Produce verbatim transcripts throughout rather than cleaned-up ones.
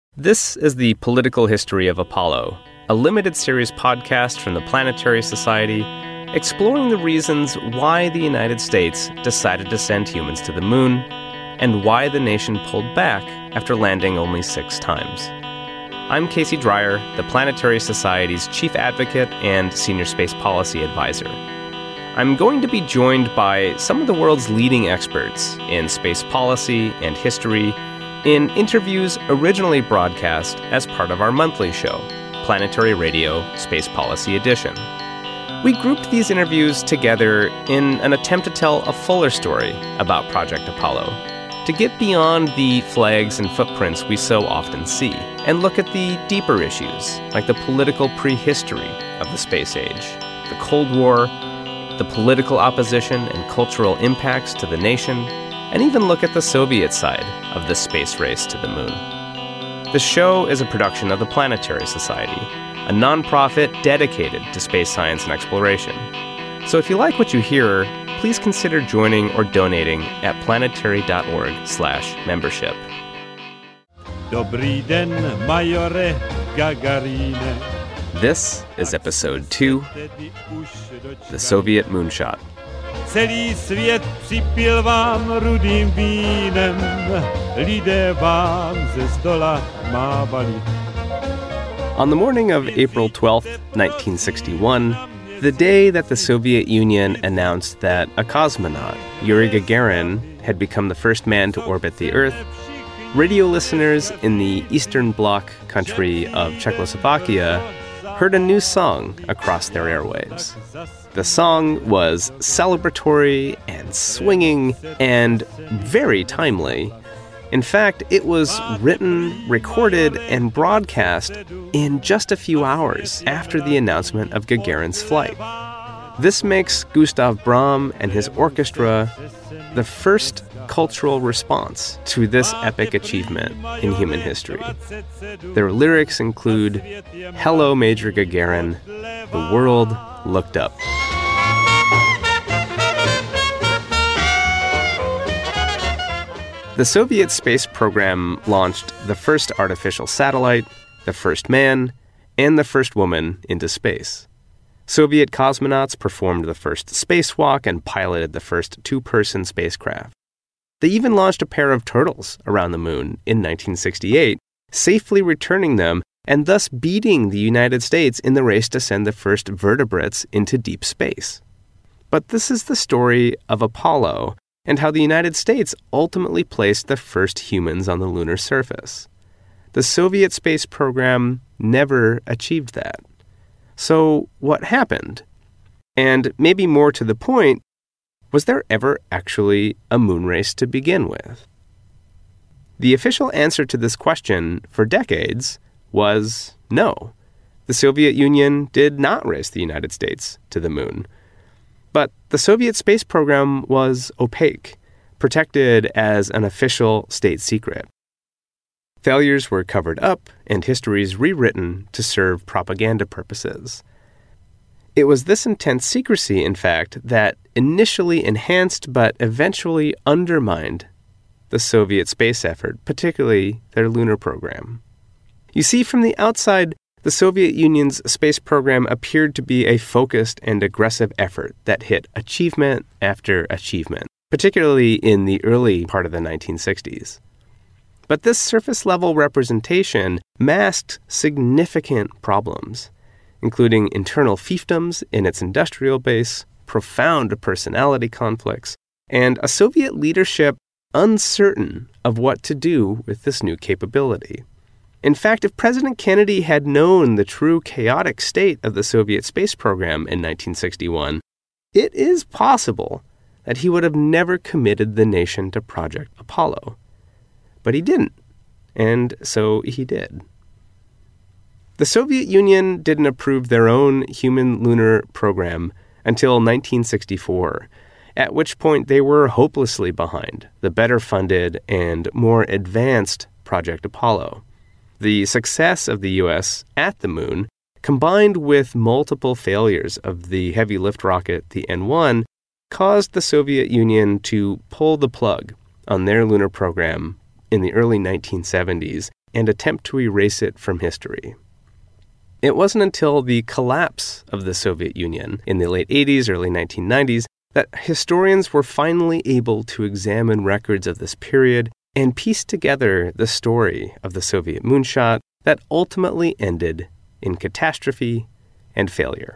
This is the Political History of Apollo, a limited series podcast from the Planetary Society exploring the reasons why the United States decided to send humans to the moon and why the nation pulled back after landing only six times. I'm Casey Dreyer, the Planetary Society's chief advocate and senior space policy advisor. I'm going to be joined by some of the world's leading experts in space policy and history in interviews originally broadcast as part of our monthly show, Planetary Radio Space Policy Edition. We grouped these interviews together in an attempt to tell a fuller story about Project Apollo, to get beyond the flags and footprints we so often see, and look at the deeper issues, like the political prehistory of the space age, the Cold War, the political opposition and cultural impacts to the nation, and even look at the Soviet side of the space race to the moon. The show is a production of the Planetary Society, a nonprofit dedicated to space science and exploration. So if you like what you hear, please consider joining or donating at planetary.org slash membership. Dobrý den, majore Gagarine. This is episode two, The Soviet Moonshot. Celý svět připil vám rudým vínem, lidé vám ze zdola mávali. On the morning of April twelfth, nineteen sixty-one, the day that the Soviet Union announced that a cosmonaut, Yuri Gagarin, had become the first man to orbit the Earth, radio listeners in the Eastern Bloc country of Czechoslovakia heard a new song across their airwaves. The song was celebratory and swinging and very timely. In fact, it was written, recorded, and broadcast in just a few hours after the announcement of Gagarin's flight. This makes Gustav Brahm and his orchestra the first cultural response to this epic achievement in human history. Their lyrics include, "Hello, Major Gagarin, the world looked up." The Soviet space program launched the first artificial satellite, the first man, and the first woman into space. Soviet cosmonauts performed the first spacewalk and piloted the first two-person spacecraft. They even launched a pair of turtles around the moon in nineteen sixty-eight, safely returning them and thus beating the United States in the race to send the first vertebrates into deep space. But this is the story of Apollo and how the United States ultimately placed the first humans on the lunar surface. The Soviet space program never achieved that. So what happened? And maybe more to the point, was there ever actually a moon race to begin with? The official answer to this question for decades was no. The Soviet Union did not race the United States to the moon. But the Soviet space program was opaque, protected as an official state secret. Failures were covered up and histories rewritten to serve propaganda purposes. It was this intense secrecy, in fact, that initially enhanced but eventually undermined the Soviet space effort, particularly their lunar program. You see, from the outside, the Soviet Union's space program appeared to be a focused and aggressive effort that hit achievement after achievement, particularly in the early part of the nineteen sixties. But this surface-level representation masked significant problems, including internal fiefdoms in its industrial base, profound personality conflicts, and a Soviet leadership uncertain of what to do with this new capability. In fact, if President Kennedy had known the true chaotic state of the Soviet space program in nineteen sixty-one, it is possible that he would have never committed the nation to Project Apollo. But he didn't, and so he did. The Soviet Union didn't approve their own human lunar program until nineteen sixty-four, at which point they were hopelessly behind the better-funded and more advanced Project Apollo. The success of the U S at the moon, combined with multiple failures of the heavy lift rocket, the N one, caused the Soviet Union to pull the plug on their lunar program in the early nineteen seventies and attempt to erase it from history. It wasn't until the collapse of the Soviet Union in the late eighties, early nineteen nineties, that historians were finally able to examine records of this period and piece together the story of the Soviet moonshot that ultimately ended in catastrophe and failure.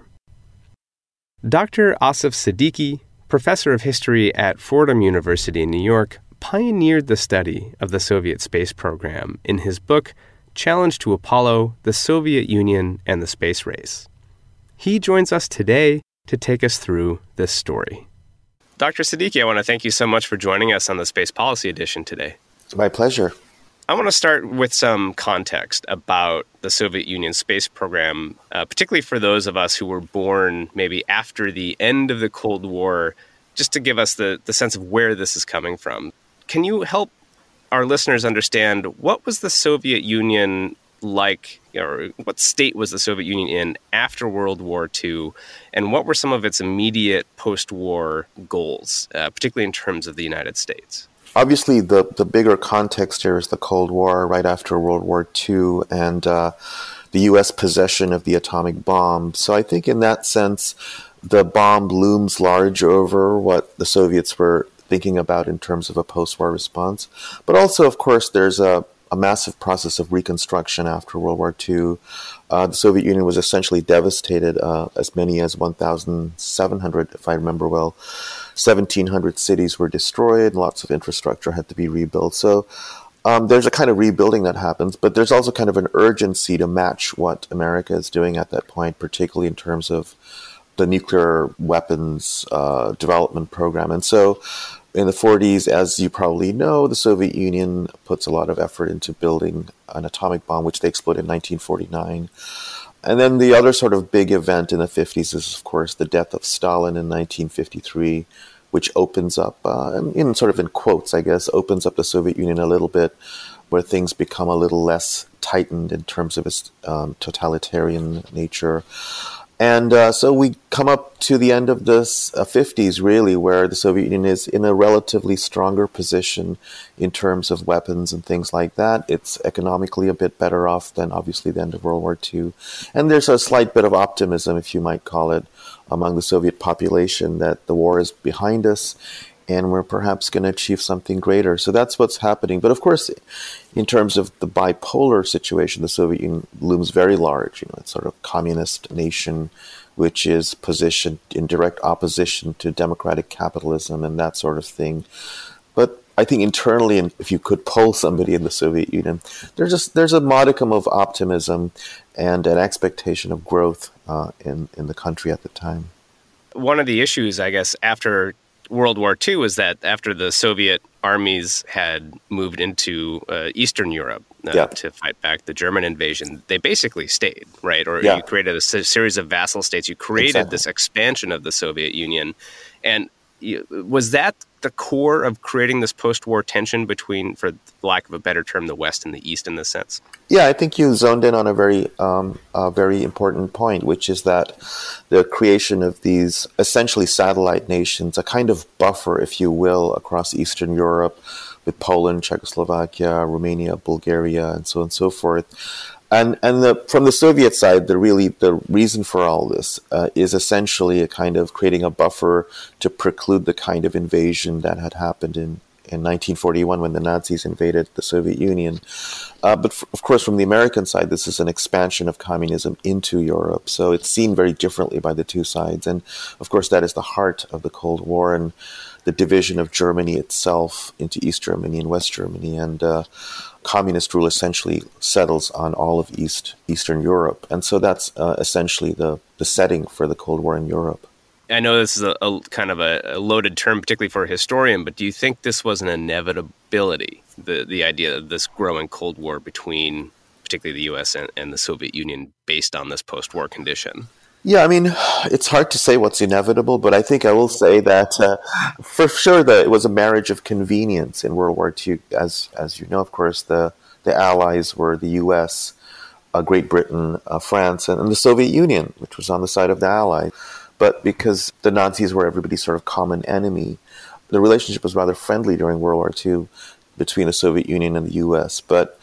Doctor Asif Siddiqui, professor of history at Fordham University in New York, pioneered the study of the Soviet space program in his book, Challenge to Apollo, the Soviet Union and the Space Race. He joins us today to take us through this story. Doctor Siddiqui, I want to thank you so much for joining us on the Space Policy Edition today. My pleasure. I want to start with some context about the Soviet Union space program, uh, particularly for those of us who were born maybe after the end of the Cold War, just to give us the, the sense of where this is coming from. Can you help our listeners understand what was the Soviet Union like, or what state was the Soviet Union in after World War Two, and what were some of its immediate post-war goals, uh, particularly in terms of the United States? Obviously, the, the bigger context here is the Cold War right after World War Two and uh, the U S possession of the atomic bomb. So I think in that sense, the bomb looms large over what the Soviets were thinking about in terms of a post-war response. But also, of course, there's a, a massive process of reconstruction after World War Two. Uh, the Soviet Union was essentially devastated. Uh, as many as one thousand seven hundred, if I remember well, seventeen hundred cities were destroyed, and lots of infrastructure had to be rebuilt. So um, there's a kind of rebuilding that happens, but there's also kind of an urgency to match what America is doing at that point, particularly in terms of the nuclear weapons uh, development program. And so in the forties, as you probably know, the Soviet Union puts a lot of effort into building an atomic bomb, which they exploded in nineteen forty-nine. And then the other sort of big event in the fifties is, of course, the death of Stalin in nineteen fifty-three, which opens up, uh, in sort of in quotes, I guess, opens up the Soviet Union a little bit, where things become a little less tightened in terms of its um, totalitarian nature. And uh, so we come up to the end of the uh, fifties, really, where the Soviet Union is in a relatively stronger position in terms of weapons and things like that. It's economically a bit better off than, obviously, the end of World War Two. And there's a slight bit of optimism, if you might call it, among the Soviet population that the war is behind us and we're perhaps going to achieve something greater. So that's what's happening. But of course, in terms of the bipolar situation, the Soviet Union looms very large. You know, it's sort of a communist nation which is positioned in direct opposition to democratic capitalism and that sort of thing. But I think internally, and if you could poll somebody in the Soviet Union, there's just there's a modicum of optimism and an expectation of growth uh, in in the country at the time. One of the issues, I guess, after World War Two was that after the Soviet armies had moved into uh, Eastern Europe uh, yeah. to fight back the German invasion, they basically stayed, right? Or yeah. you created a s- series of vassal states. You created exactly. this expansion of the Soviet Union. And you, was that the core of creating this post-war tension between, for lack of a better term, the West and the East in this sense? Yeah, I think you zoned in on a very, um, a very important point, which is that the creation of these essentially satellite nations, a kind of buffer, if you will, across Eastern Europe with Poland, Czechoslovakia, Romania, Bulgaria, and so on and so forth. And and the, from the Soviet side, the really the reason for all this uh, is essentially a kind of creating a buffer to preclude the kind of invasion that had happened in, in nineteen forty-one when the Nazis invaded the Soviet Union. Uh, but f- of course, from the American side, this is an expansion of communism into Europe. So it's seen very differently by the two sides. And of course, that is the heart of the Cold War and the division of Germany itself into East Germany and West Germany. And uh, communist rule essentially settles on all of East Eastern Europe. And so that's uh, essentially the, the setting for the Cold War in Europe. I know this is a, a kind of a, a loaded term, particularly for a historian, but do you think this was an inevitability, the, the idea of this growing Cold War between particularly the U S and, and the Soviet Union based on this post-war condition? Yeah, I mean, it's hard to say what's inevitable, but I think I will say that uh, for sure that it was a marriage of convenience in World War Two. As as you know, of course, the, the allies were the U S, uh, Great Britain, uh, France, and, and the Soviet Union, which was on the side of the Allies. But because the Nazis were everybody's sort of common enemy, the relationship was rather friendly during World War Two between the Soviet Union and the U S. But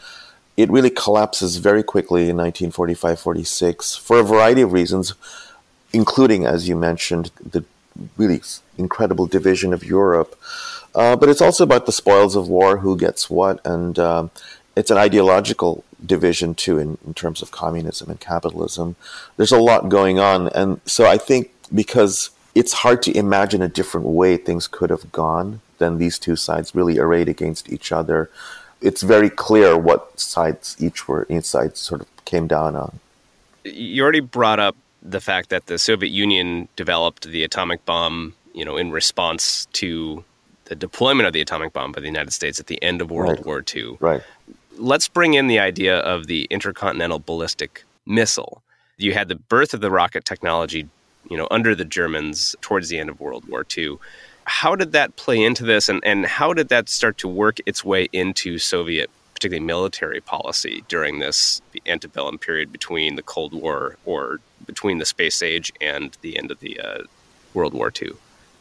it really collapses very quickly in nineteen forty-five forty-six for a variety of reasons, including, as you mentioned, the really incredible division of Europe. Uh, but it's also about the spoils of war, who gets what, and um, it's an ideological division, too, in, in terms of communism and capitalism. There's a lot going on, and so I think because it's hard to imagine a different way things could have gone than these two sides really arrayed against each other, it's very clear what sides each were, each side sort of came down on. You already brought up the fact that the Soviet Union developed the atomic bomb, you know, in response to the deployment of the atomic bomb by the United States at the end of World Right. War Two. Right. Let's bring in the idea of the intercontinental ballistic missile. You had the birth of the rocket technology, you know, under the Germans towards the end of World War Two. How did that play into this, and, and how did that start to work its way into Soviet, particularly military policy during this antebellum period between the Cold War, or between the space age and the end of the uh, World War Two?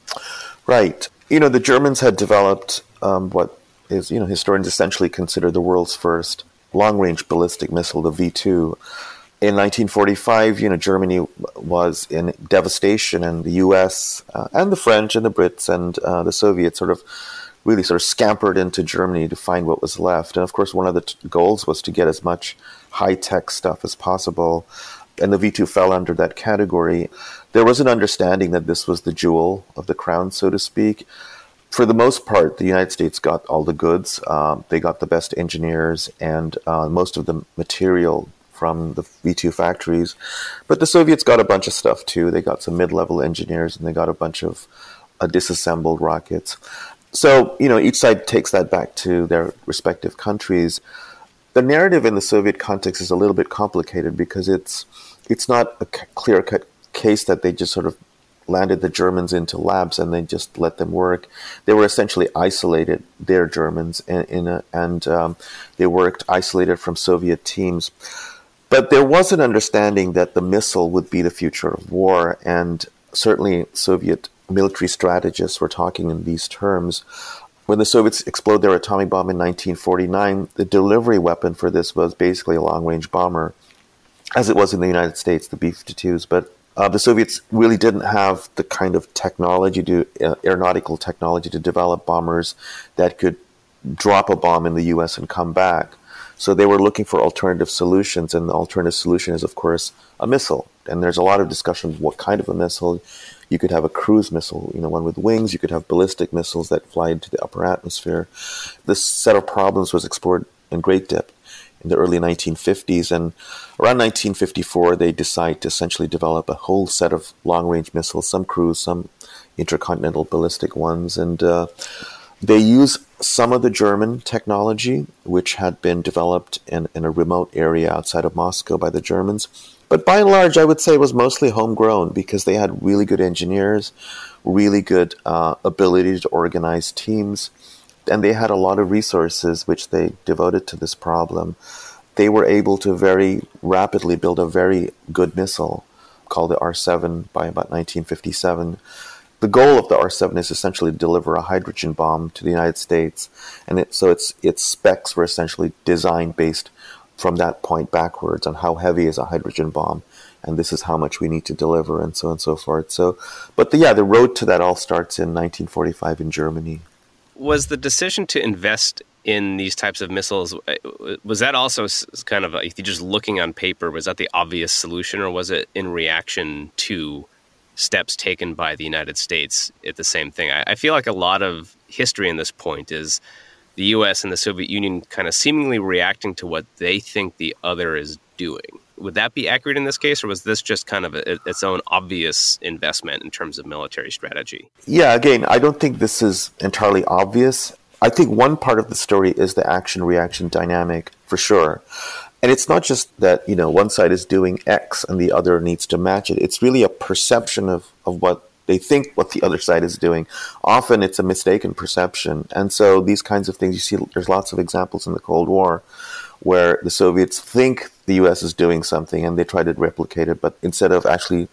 Right. You know, the Germans had developed um, what is, you know, historians essentially consider the world's first long-range ballistic missile, the V two. In nineteen forty-five, you know, Germany was in devastation, and the U S uh, and the French and the Brits and uh, the Soviets sort of really sort of scampered into Germany to find what was left. And of course, one of the t- goals was to get as much high-tech stuff as possible. And the V two fell under that category. There was an understanding that this was the jewel of the crown, so to speak. For the most part, the United States got all the goods. Um, they got the best engineers and uh, most of the material from the V two factories. But the Soviets got a bunch of stuff too. They got some mid-level engineers, and they got a bunch of uh, disassembled rockets. So, you know, each side takes that back to their respective countries. The narrative in the Soviet context is a little bit complicated because it's it's not a c- clear-cut case that they just sort of landed the Germans into labs and they just let them work. They were essentially isolated, their Germans, in, in a, and um, they worked isolated from Soviet teams. But there was an understanding that the missile would be the future of war, and certainly Soviet military strategists were talking in these terms. When the Soviets exploded their atomic bomb in nineteen forty-nine, the delivery weapon for this was basically a long-range bomber, as it was in the United States, the B fifty-twos. But uh, the Soviets really didn't have the kind of technology, to uh, aeronautical technology, to develop bombers that could drop a bomb in the U S and come back. So they were looking for alternative solutions, and the alternative solution is, of course, a missile. And there's a lot of discussion of what kind of a missile. You could have a cruise missile, you know, one with wings. You could have ballistic missiles that fly into the upper atmosphere. This set of problems was explored in great depth in the early nineteen fifties. And around nineteen fifty-four, they decide to essentially develop a whole set of long-range missiles, some cruise, some intercontinental ballistic ones. And uh, they use some of the German technology, which had been developed in, in a remote area outside of Moscow by the Germans. But by and large, I would say it was mostly homegrown because they had really good engineers, really good uh, ability to organize teams, and they had a lot of resources which they devoted to this problem. They were able to very rapidly build a very good missile called the R seven by about nineteen fifty-seven. The goal of the R seven is essentially to deliver a hydrogen bomb to the United States, and it, so its its specs were essentially designed based from that point backwards on how heavy is a hydrogen bomb, and this is how much we need to deliver, and so on and so forth. So, but the, yeah, the road to that all starts in nineteen forty-five in Germany. Was the decision to invest in these types of missiles, was that also kind of, if you're just looking on paper, was that the obvious solution, or was it in reaction to steps taken by the United States at the same thing? I, I feel like a lot of history in this point is the U S and the Soviet Union kind of seemingly reacting to what they think the other is doing. Would that be accurate in this case, or was this just kind of a, its own obvious investment in terms of military strategy? Yeah, again, I don't think this is entirely obvious. I think one part of the story is the action-reaction dynamic, for sure. And it's not just that, you know, one side is doing X and the other needs to match it. It's really a perception of, of what they think what the other side is doing. Often it's a mistaken perception. And so these kinds of things, you see, there's lots of examples in the Cold War where the Soviets think the U S is doing something and they try to replicate it, but instead of actually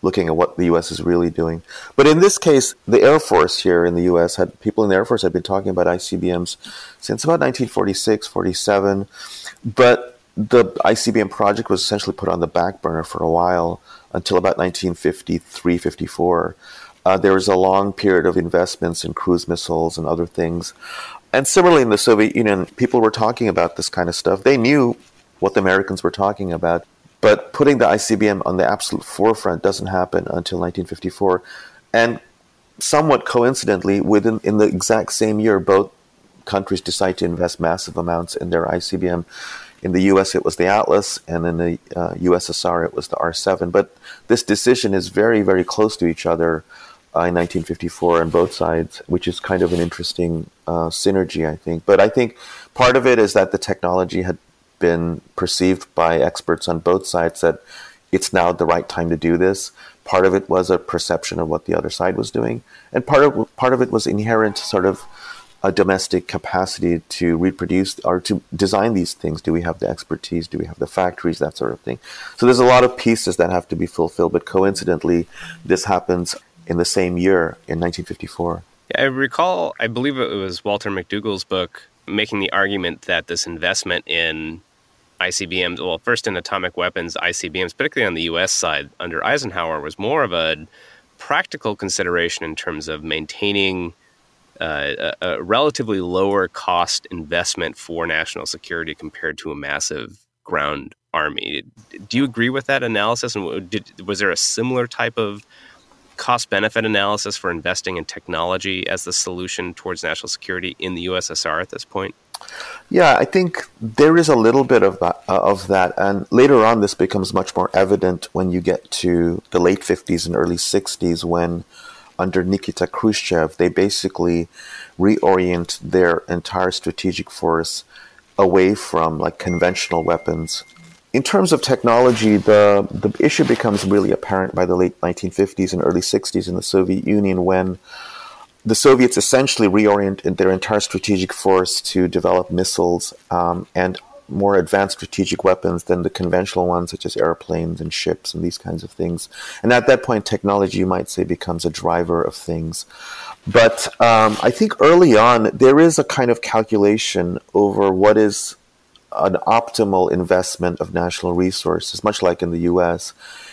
looking at what the U S is really doing. But in this case, the Air Force here in the U S had people in the Air Force had been talking about I C B Ms since about nineteen forty-six, forty-seven. But the I C B M project was essentially put on the back burner for a while until about nineteen fifty-three, fifty-four. Uh, there was a long period of investments in cruise missiles and other things. And similarly in the Soviet Union, people were talking about this kind of stuff. They knew what the Americans were talking about. But putting the I C B M on the absolute forefront doesn't happen until nineteen fifty-four. And somewhat coincidentally, within in the exact same year, both countries decide to invest massive amounts in their I C B M. In the U S, it was the Atlas, and in the uh, U S S R, it was the R seven. But this decision is very, very close to each other uh, in nineteen fifty-four on both sides, which is kind of an interesting uh, synergy, I think. But I think part of it is that the technology had been perceived by experts on both sides that it's now the right time to do this. Part of it was a perception of what the other side was doing, and part of part of it was inherent sort of a domestic capacity to reproduce or to design these things. Do we have the expertise? Do we have the factories? That sort of thing. So there's a lot of pieces that have to be fulfilled, but coincidentally, this happens in the same year in nineteen fifty-four. I recall, I believe it was Walter McDougall's book, making the argument that this investment in I C B Ms, well, first in atomic weapons, I C B Ms, particularly on the U S side under Eisenhower, was more of a practical consideration in terms of maintaining uh, a, a relatively lower cost investment for national security compared to a massive ground army. Do you agree with that analysis? And did, was there a similar type of cost-benefit analysis for investing in technology as the solution towards national security in the U S S R at this point? Yeah, I think there is a little bit of that, uh, of that. And later on, this becomes much more evident when you get to the late fifties and early sixties, when under Nikita Khrushchev, they basically reorient their entire strategic force away from like conventional weapons. In terms of technology, the, the issue becomes really apparent by the late nineteen fifties and early sixties in the Soviet Union, when the Soviets essentially reoriented their entire strategic force to develop missiles um, and more advanced strategic weapons than the conventional ones, such as airplanes and ships and these kinds of things. And at that point, technology, you might say, becomes a driver of things. But um, I think early on, there is a kind of calculation over what is an optimal investment of national resources, much like in the U S.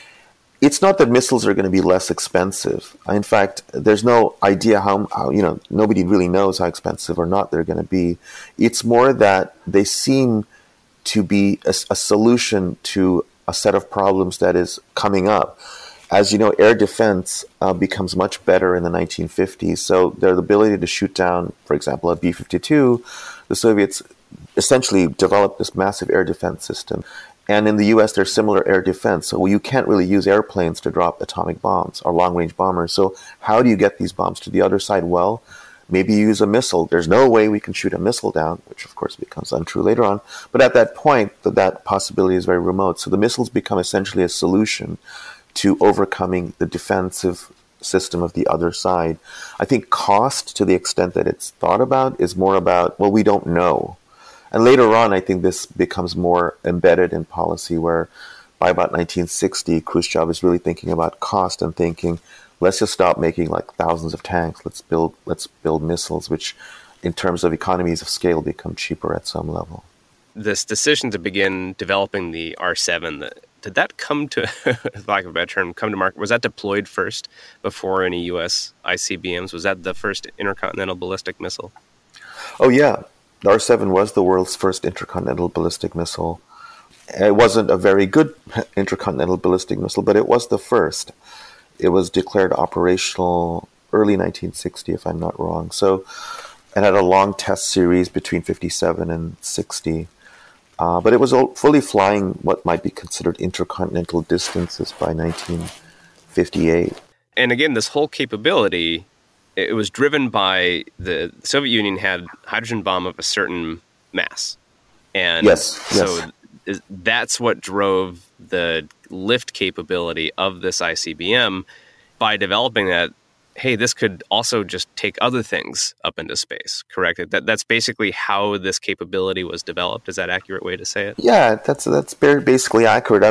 It's not that missiles are going to be less expensive. In fact, there's no idea how, how, you know, nobody really knows how expensive or not they're going to be. It's more that they seem to be a, a solution to a set of problems that is coming up. As you know, air defense uh, becomes much better in the nineteen fifties. So their ability to shoot down, for example, a B fifty-two, the Soviets essentially developed this massive air defense system. And in the U S, there's similar air defense. So you can't really use airplanes to drop atomic bombs or long-range bombers. So how do you get these bombs to the other side? Well, maybe you use a missile. There's no way we can shoot a missile down, which of course becomes untrue later on. But at that point, that, that possibility is very remote. So the missiles become essentially a solution to overcoming the defensive system of the other side. I think cost, to the extent that it's thought about, is more about, well, we don't know. And later on, I think this becomes more embedded in policy, where by about nineteen sixty, Khrushchev is really thinking about cost and thinking, let's just stop making like thousands of tanks. Let's build, let's build missiles, which in terms of economies of scale become cheaper at some level. This decision to begin developing the R seven, did that come to, for lack of a better term, come to market? Was that deployed first before any U S I C B Ms? Was that the first intercontinental ballistic missile? Oh, yeah. The R seven was the world's first intercontinental ballistic missile. It wasn't a very good intercontinental ballistic missile, but it was the first. It was declared operational early nineteen sixty, if I'm not wrong. So it had a long test series between fifty-seven and sixty. Uh, but it was fully flying what might be considered intercontinental distances by nineteen fifty-eight. And again, this whole capability, it was driven by the Soviet Union had hydrogen bomb of a certain mass. And yes, so yes. that's what drove the lift capability of this I C B M. By developing that, hey, this could also just take other things up into space, correct? That That's basically how this capability was developed. Is that an accurate way to say it? Yeah, that's that's very basically accurate. I mean,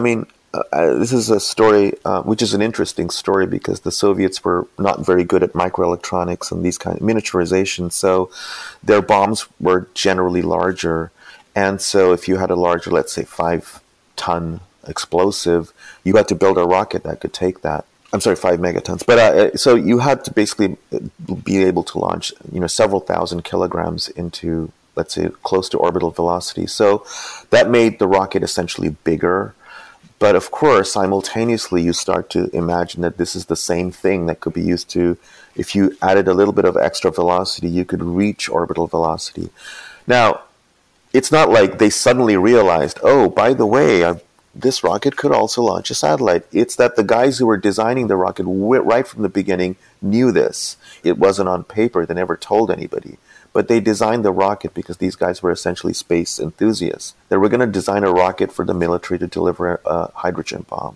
uh, this is a story uh, which is an interesting story because the Soviets were not very good at microelectronics and these kind of miniaturization. So their bombs were generally larger. And so if you had a larger, let's say, five-ton explosive, you had to build a rocket that could take that. I'm sorry, five megatons. But uh, so you had to basically be able to launch, you know, several thousand kilograms into, let's say, close to orbital velocity. So that made the rocket essentially bigger. But of course, simultaneously, you start to imagine that this is the same thing that could be used to, if you added a little bit of extra velocity, you could reach orbital velocity. Now, it's not like they suddenly realized, oh, by the way, I've this rocket could also launch a satellite. It's that the guys who were designing the rocket right from the beginning knew this. It wasn't on paper. They never told anybody. But they designed the rocket because these guys were essentially space enthusiasts. They were going to design a rocket for the military to deliver a hydrogen bomb.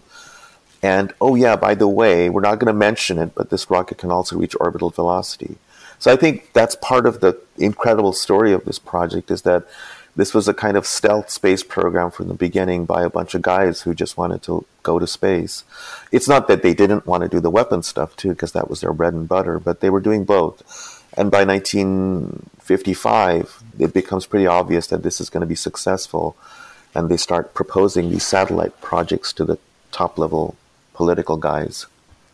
And, oh yeah, by the way, we're not going to mention it, but this rocket can also reach orbital velocity. So I think that's part of the incredible story of this project, is that this was a kind of stealth space program from the beginning by a bunch of guys who just wanted to go to space. It's not that they didn't want to do the weapon stuff too, because that was their bread and butter, but they were doing both. And by nineteen fifty-five, it becomes pretty obvious that this is going to be successful, and they start proposing these satellite projects to the top-level political guys.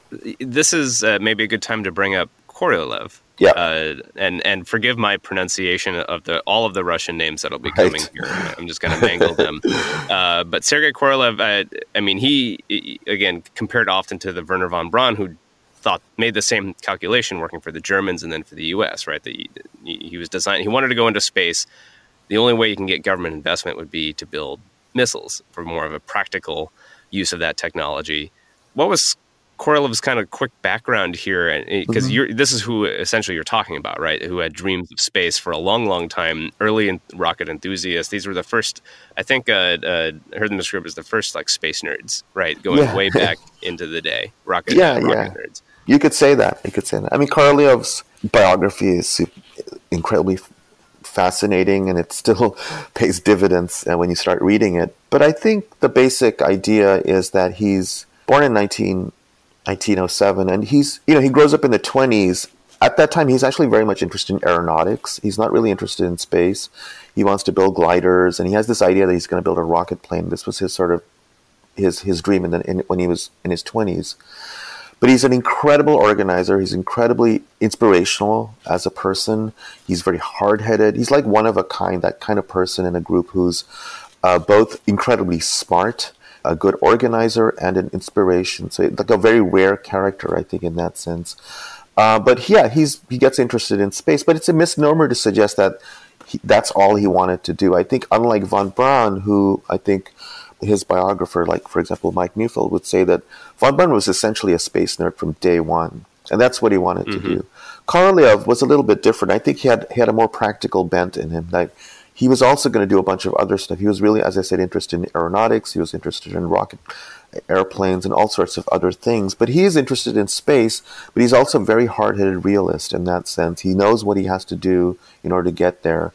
This is uh, maybe a good time to bring up Korolev. Yeah, uh, and and forgive my pronunciation of the all of the Russian names that'll be coming right. here. I'm just going to mangle them. Uh, but Sergei Korolev, uh, I mean, he, he again compared often to the Wernher von Braun, who thought made the same calculation working for the Germans and then for the U S. Right, that he, he was designed. He wanted to go into space. The only way you can get government investment would be to build missiles for more of a practical use of that technology. What was Korolev's kind of quick background here, because mm-hmm. you're this is who essentially you're talking about, right? Who had dreams of space for a long, long time, early in rocket enthusiasts. These were the first, I think, uh, uh, I heard them described as the first like space nerds, right? Going yeah. way back into the day, rocket, yeah, rocket yeah. nerds. You could say that. You could say that. I mean, Korolev's biography is incredibly fascinating, and it still pays dividends when you start reading it. But I think the basic idea is that he's born in nineteen nineteen oh seven, and he's, you know, he grows up in the twenties. At that time, he's actually very much interested in aeronautics. He's not really interested in space. He wants to build gliders, and he has this idea that he's going to build a rocket plane. This was his sort of his his dream in the, in, when he was in his twenties. But he's an incredible organizer. He's incredibly inspirational as a person. He's very hard-headed. He's like one of a kind, that kind of person in a group who's uh, both incredibly smart, a good organizer, and an inspiration. So like a very rare character, I think, in that sense. Uh, but yeah, he's he gets interested in space. But it's a misnomer to suggest that he, that's all he wanted to do. I think unlike von Braun, who I think his biographer, like, for example, Mike Neufeld, would say that von Braun was essentially a space nerd from day one. And that's what he wanted mm-hmm. to do. Korolev was a little bit different. I think he had, he had a more practical bent in him. Like, he was also going to do a bunch of other stuff. He was really, as I said, interested in aeronautics. He was interested in rocket airplanes and all sorts of other things. But he is interested in space, but he's also a very hard-headed realist in that sense. He knows what he has to do in order to get there.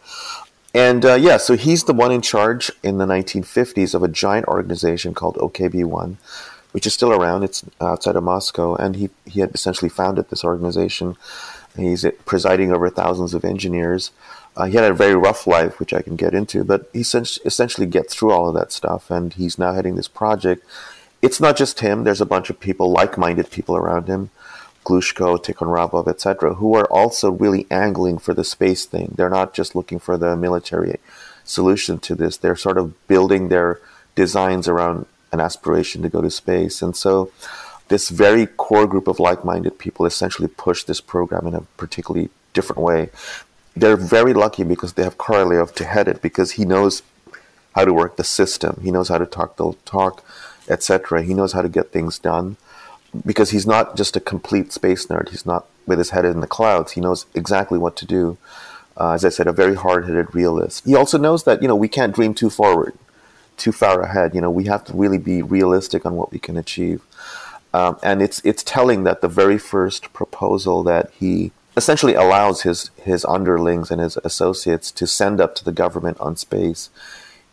And uh, yeah, so he's the one in charge in the nineteen fifties of a giant organization called O K B one, which is still around. It's outside of Moscow. And he, he had essentially founded this organization. He's presiding over thousands of engineers. Uh, he had a very rough life, which I can get into, but he essentially gets through all of that stuff, and he's now heading this project. It's not just him. There's a bunch of people, like-minded people around him, Glushko, Tikhonravov, et cetera, who are also really angling for the space thing. They're not just looking for the military solution to this. They're sort of building their designs around an aspiration to go to space. And so this very core group of like-minded people essentially push this program in a particularly different way. They're very lucky because they have Korolev to head it, because he knows how to work the system. He knows how to talk the talk, et cetera. He knows how to get things done, because he's not just a complete space nerd. He's not with his head in the clouds. He knows exactly what to do. Uh, as I said, a very hard-headed realist. He also knows that, you know, we can't dream too forward, too far ahead. You know, we have to really be realistic on what we can achieve. Um, and it's it's telling that the very first proposal that he essentially allows his, his underlings and his associates to send up to the government on space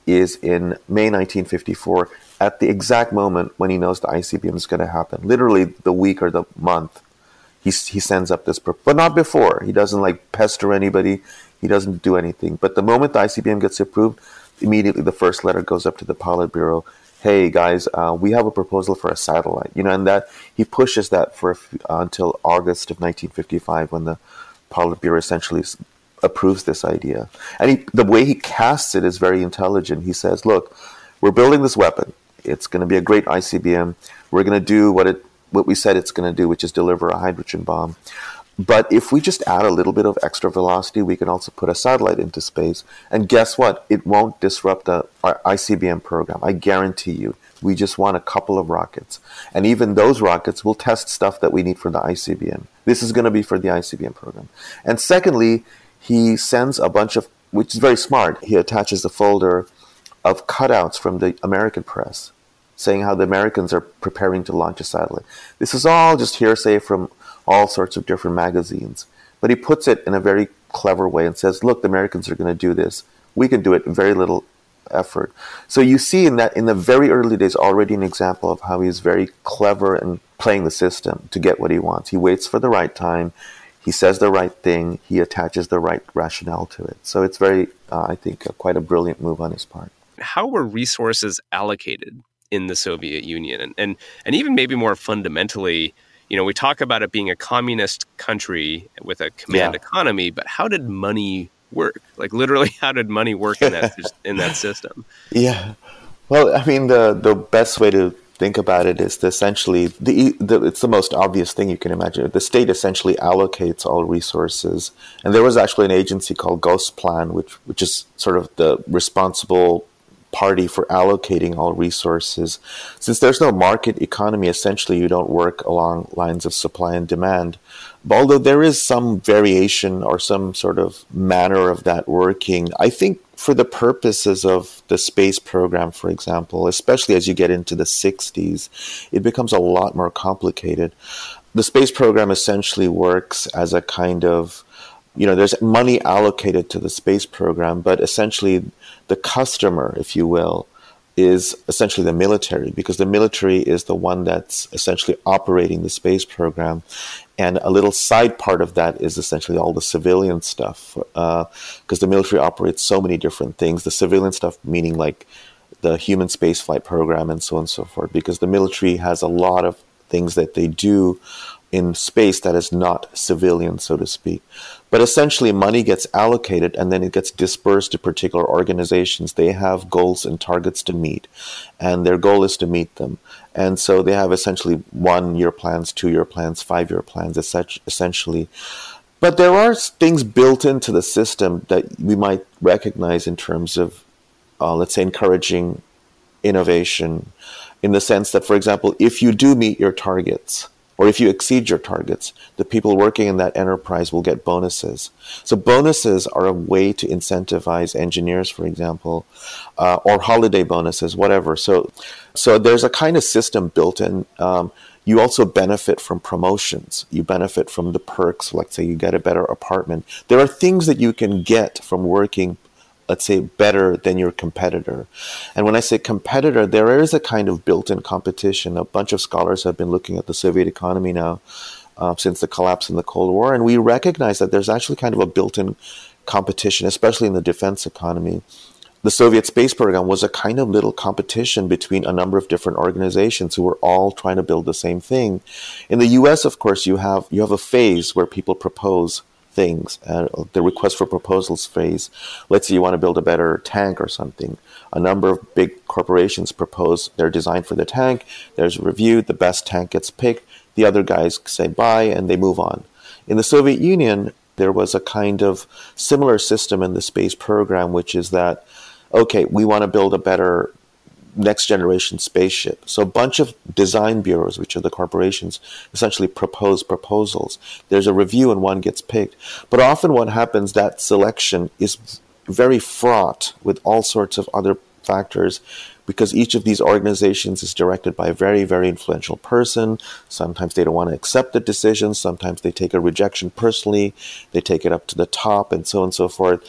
is in May nineteen fifty-four, at the exact moment when he knows the I C B M is going to happen. Literally the week or the month, he, he sends up this, but not before. He doesn't like pester anybody. He doesn't do anything. But the moment the I C B M gets approved, immediately the first letter goes up to the Politburo. Hey guys, uh, we have a proposal for a satellite. You know, and that he pushes that for uh, until August of nineteen fifty-five, when the Politburo essentially approves this idea. And he, the way he casts it is very intelligent. He says, look, we're building this weapon. It's going to be a great I C B M. We're going to do what it what we said it's going to do, which is deliver a hydrogen bomb. But if we just add a little bit of extra velocity, we can also put a satellite into space. And guess what? It won't disrupt the our I C B M program. I guarantee you. We just want a couple of rockets. And even those rockets will test stuff that we need for the I C B M. This is going to be for the I C B M program. And secondly, he sends a bunch of, which is very smart, he attaches a folder of cutouts from the American press saying how the Americans are preparing to launch a satellite. This is all just hearsay from all sorts of different magazines. But he puts it in a very clever way and says, look, the Americans are going to do this. We can do it in very little effort. So you see in that, in the very early days, already an example of how he's very clever in playing the system to get what he wants. He waits for the right time. He says the right thing. He attaches the right rationale to it. So it's very, uh, I think, uh, quite a brilliant move on his part. How were resources allocated in the Soviet Union? And, and, and even maybe more fundamentally, you know, we talk about it being a communist country with a command yeah. economy, but how did money work? Like literally, how did money work in that in that system? Yeah. Well, I mean, the, the best way to think about it is to essentially, the, the it's the most obvious thing you can imagine. The state essentially allocates all resources. And there was actually an agency called Gosplan, which which is sort of the responsible party for allocating all resources. Since there's no market economy, essentially you don't work along lines of supply and demand. But although there is some variation or some sort of manner of that working, I think for the purposes of the space program, for example, especially as you get into the sixties, it becomes a lot more complicated. The space program essentially works as a kind of, you know, there's money allocated to the space program, but essentially the customer, if you will, is essentially the military, because the military is the one that's essentially operating the space program. And a little side part of that is essentially all the civilian stuff, because uh, the military operates so many different things. The civilian stuff meaning like the human spaceflight program and so on and so forth, because the military has a lot of things that they do in space that is not civilian, so to speak. But essentially money gets allocated and then it gets dispersed to particular organizations. They have goals and targets to meet, and their goal is to meet them. And so they have essentially one-year plans, two-year plans, five-year plans, essentially. But there are things built into the system that we might recognize in terms of, uh, let's say, encouraging innovation, in the sense that, for example, if you do meet your targets, or if you exceed your targets, the people working in that enterprise will get bonuses. So bonuses are a way to incentivize engineers, for example, uh, or holiday bonuses, whatever. So, so there's a kind of system built in. Um, you also benefit from promotions. You benefit from the perks. Let's say you get a better apartment. There are things that you can get from working, let's say, better than your competitor. And when I say competitor, there is a kind of built-in competition. A bunch of scholars have been looking at the Soviet economy now uh, since the collapse in the Cold War, and we recognize that there's actually kind of a built-in competition, especially in the defense economy. The Soviet space program was a kind of little competition between a number of different organizations who were all trying to build the same thing. In the U S, of course, you have you have a phase where people propose things, uh, the request for proposals phase. Let's say you want to build a better tank or something. A number of big corporations propose their design for the tank. There's a review. The best tank gets picked. The other guys say bye and they move on. In the Soviet Union, there was a kind of similar system in the space program, which is that, okay, we want to build a better next generation spaceship. So a bunch of design bureaus, which are the corporations, essentially propose proposals. There's a review and one gets picked. But often what happens, that selection is very fraught with all sorts of other factors, because each of these organizations is directed by a very, very influential person. Sometimes they don't want to accept the decision. Sometimes they take a rejection personally. They take it up to the top and so on and so forth.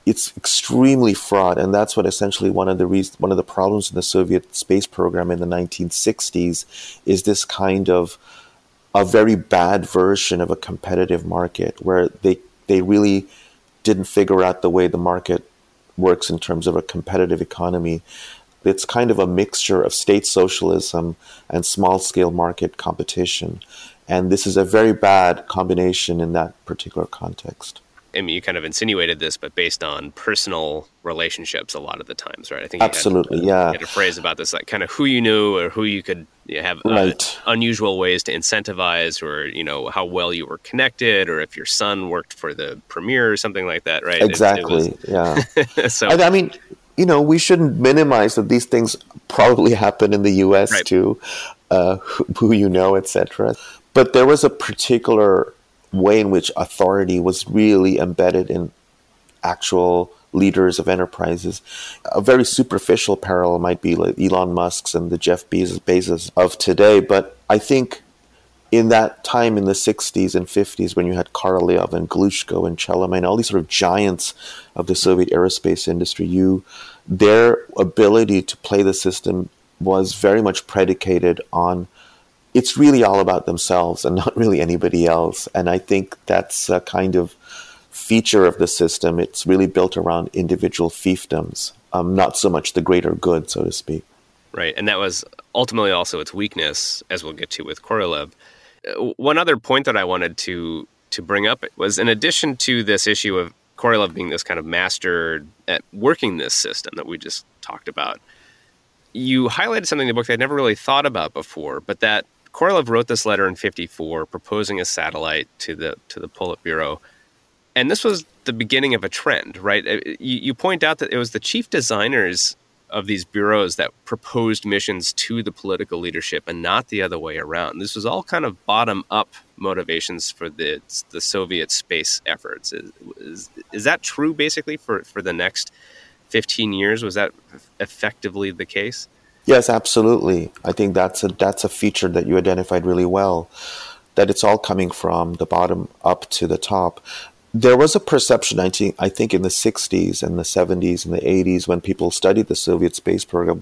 it's extremely fraught, and that's what essentially one of the reasons, one of the problems in the Soviet space program in the nineteen sixties is this kind of a very bad version of a competitive market where they they really didn't figure out the way the market works in terms of a competitive economy. It's kind of a mixture of state socialism and small-scale market competition. And this is a very bad combination in that particular context. I mean, you kind of insinuated this, but based on personal relationships a lot of the times, right? I think you Absolutely, had, uh, yeah. you had a phrase about this, like kind of who you knew or who you could you have uh, right. unusual ways to incentivize, or, you know, how well you were connected, or if your son worked for the premier or something like that, right? Exactly, it, it yeah. so, I, I mean, you know, we shouldn't minimize that these things probably happen in the U S right. too, uh, who, who you know, et cetera. But there was a particular way in which authority was really embedded in actual leaders of enterprises. A very superficial parallel might be like Elon Musk's and the Jeff Bezos, Bezos of today. But I think in that time in the sixties and fifties, when you had Korolev and Glushko and Chelomey and all these sort of giants of the Soviet aerospace industry, you their ability to play the system was very much predicated on it's really all about themselves and not really anybody else. And I think that's a kind of feature of the system. It's really built around individual fiefdoms, um, not so much the greater good, so to speak. Right. And that was ultimately also its weakness, as we'll get to with Korolev. One other point that I wanted to to bring up was, in addition to this issue of Korolev being this kind of master at working this system that we just talked about, you highlighted something in the book that I'd never really thought about before, but that Korolev wrote this letter in fifty-four proposing a satellite to the to the Politburo. And this was the beginning of a trend, right? You, you point out that it was the chief designers of these bureaus that proposed missions to the political leadership and not the other way around. This was all kind of bottom-up motivations for the the Soviet space efforts. Is, is, is that true, basically, for, for the next fifteen years? Was that effectively the case? Yes, absolutely. I think that's a that's a feature that you identified really well, that it's all coming from the bottom up to the top. There was a perception, I think, I think in the sixties and the seventies and the eighties when people studied the Soviet space program,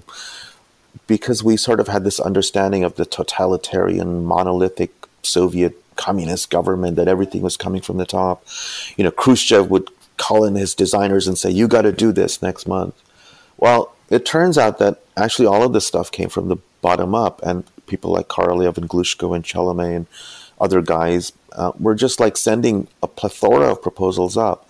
because we sort of had this understanding of the totalitarian, monolithic Soviet communist government, that everything was coming from the top. You know, Khrushchev would call in his designers and say, you got to do this next month. Well, it turns out that actually all of this stuff came from the bottom up, and people like Korolev and Glushko and Chelomey and other guys uh, were just like sending a plethora of proposals up.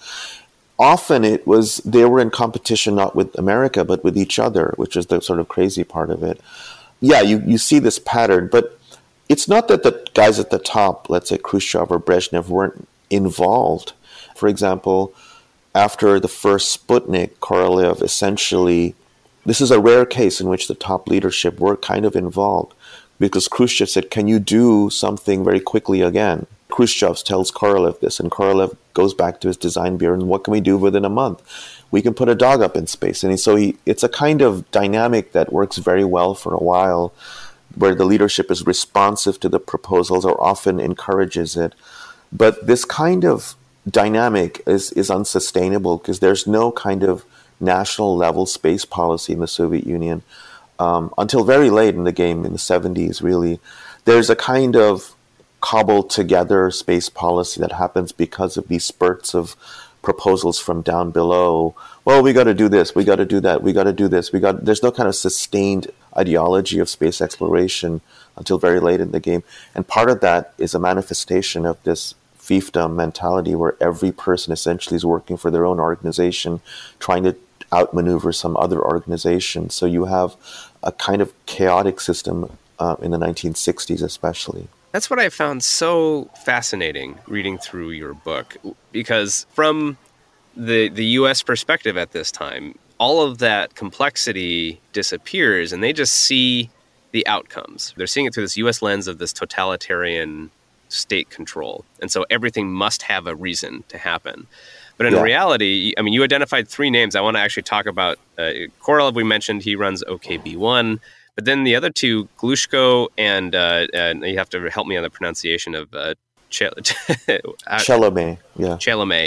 Often it was, they were in competition not with America, but with each other, which is the sort of crazy part of it. Yeah, you, you see this pattern, but it's not that the guys at the top, let's say Khrushchev or Brezhnev, weren't involved. For example, after the first Sputnik, Korolev essentially, this is a rare case in which the top leadership were kind of involved, because Khrushchev said, can you do something very quickly again? Khrushchev tells Korolev this, and Korolev goes back to his design bureau, and what can we do within a month? We can put a dog up in space. And so he, it's a kind of dynamic that works very well for a while, where the leadership is responsive to the proposals or often encourages it. But this kind of dynamic is, is unsustainable, because there's no kind of national level space policy in the Soviet Union um, until very late in the game, in the seventies, really. There's a kind of cobbled together space policy that happens because of these spurts of proposals from down below. Well, we got to do this, we got to do that, we got to do this. We got. There's no kind of sustained ideology of space exploration until very late in the game. And part of that is a manifestation of this fiefdom mentality, where every person essentially is working for their own organization, trying to outmaneuver some other organization. So you have a kind of chaotic system uh, in the nineteen sixties especially. That's what I found so fascinating reading through your book, because from the the U S perspective at this time, all of that complexity disappears and they just see the outcomes. They're seeing it through this U S lens of this totalitarian state control. And so everything must have a reason to happen. But in yeah. reality, I mean, you identified three names. I want to actually talk about uh, Korolev, we mentioned, he runs O K B one. But then the other two, Glushko and, uh, and you have to help me on the pronunciation of uh, Ch- Chelomey. Yeah. Chelomey.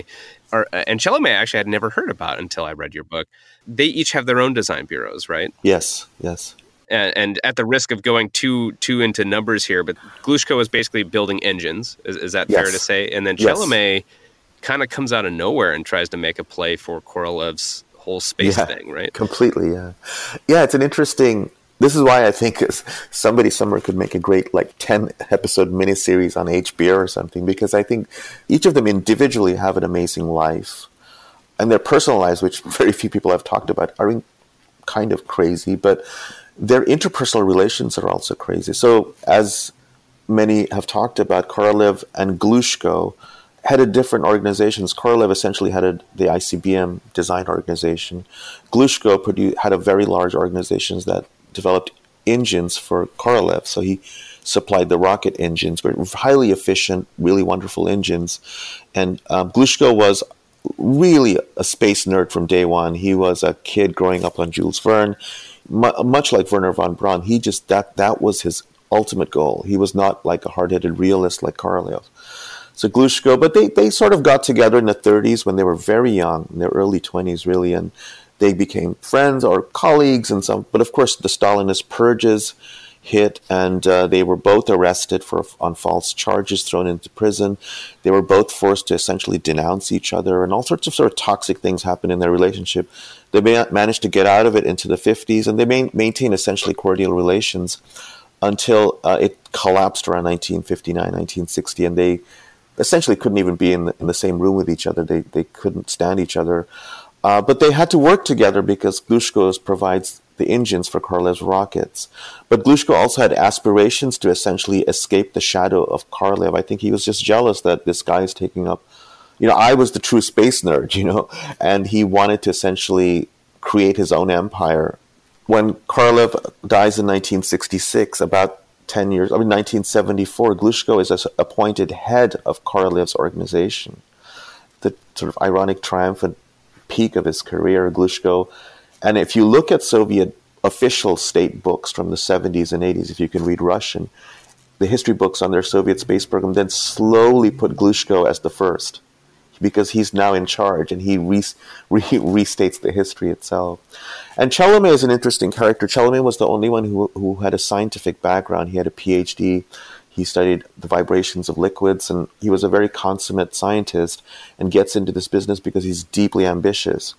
are, and Chalamet actually I had never heard about until I read your book. They each have their own design bureaus, right? Yes, yes. And, and at the risk of going too too into numbers here, but Glushko is basically building engines. Is, is that yes. fair to say? And then yes. Chalamet kind of comes out of nowhere and tries to make a play for Korolev's whole space yeah, thing, right? Completely, yeah. Yeah, it's an interesting... This is why I think somebody somewhere could make a great like ten episode miniseries on H B O or something, because I think each of them individually have an amazing life. And their personal lives, which very few people have talked about, are kind of crazy, but their interpersonal relations are also crazy. So as many have talked about, Korolev and Glushko headed different organizations. Korolev essentially headed the I C B M design organization. Glushko produced, had a very large organization that developed engines for Korolev. So he supplied the rocket engines, but highly efficient, really wonderful engines. And um, Glushko was really a space nerd from day one. He was a kid growing up on Jules Verne, M- much like Wernher von Braun. He just, that, that was his ultimate goal. He was not like a hard-headed realist like Korolev. So Glushko, but they, they sort of got together in the thirties when they were very young, in their early twenties really, and they became friends or colleagues and some. But of course, the Stalinist purges hit, and uh, they were both arrested for on false charges, thrown into prison. They were both forced to essentially denounce each other, and all sorts of sort of toxic things happened in their relationship. They ma- managed to get out of it into the fifties, and they ma- maintained essentially cordial relations until uh, it collapsed around nineteen fifty-nine, nineteen sixty, and they essentially couldn't even be in the, in the same room with each other. They they couldn't stand each other. Uh, but they had to work together because Glushko provides the engines for Korolev's rockets. But Glushko also had aspirations to essentially escape the shadow of Korolev. I think he was just jealous that this guy is taking up, you know, I was the true space nerd, you know, and he wanted to essentially create his own empire. When Korolev dies in nineteen sixty-six, about ten years, I mean, nineteen seventy-four, Glushko is appointed head of Korolev's organization. The sort of ironic, triumphant peak of his career, Glushko. And if you look at Soviet official state books from the seventies and eighties, if you can read Russian, the history books on their Soviet space program then slowly put Glushko as the first, because he's now in charge and he re- re- restates the history itself. And Chalamet is an interesting character. Chalamet was the only one who, who had a scientific background. He had a P H D. He studied the vibrations of liquids, and he was a very consummate scientist and gets into this business because he's deeply ambitious.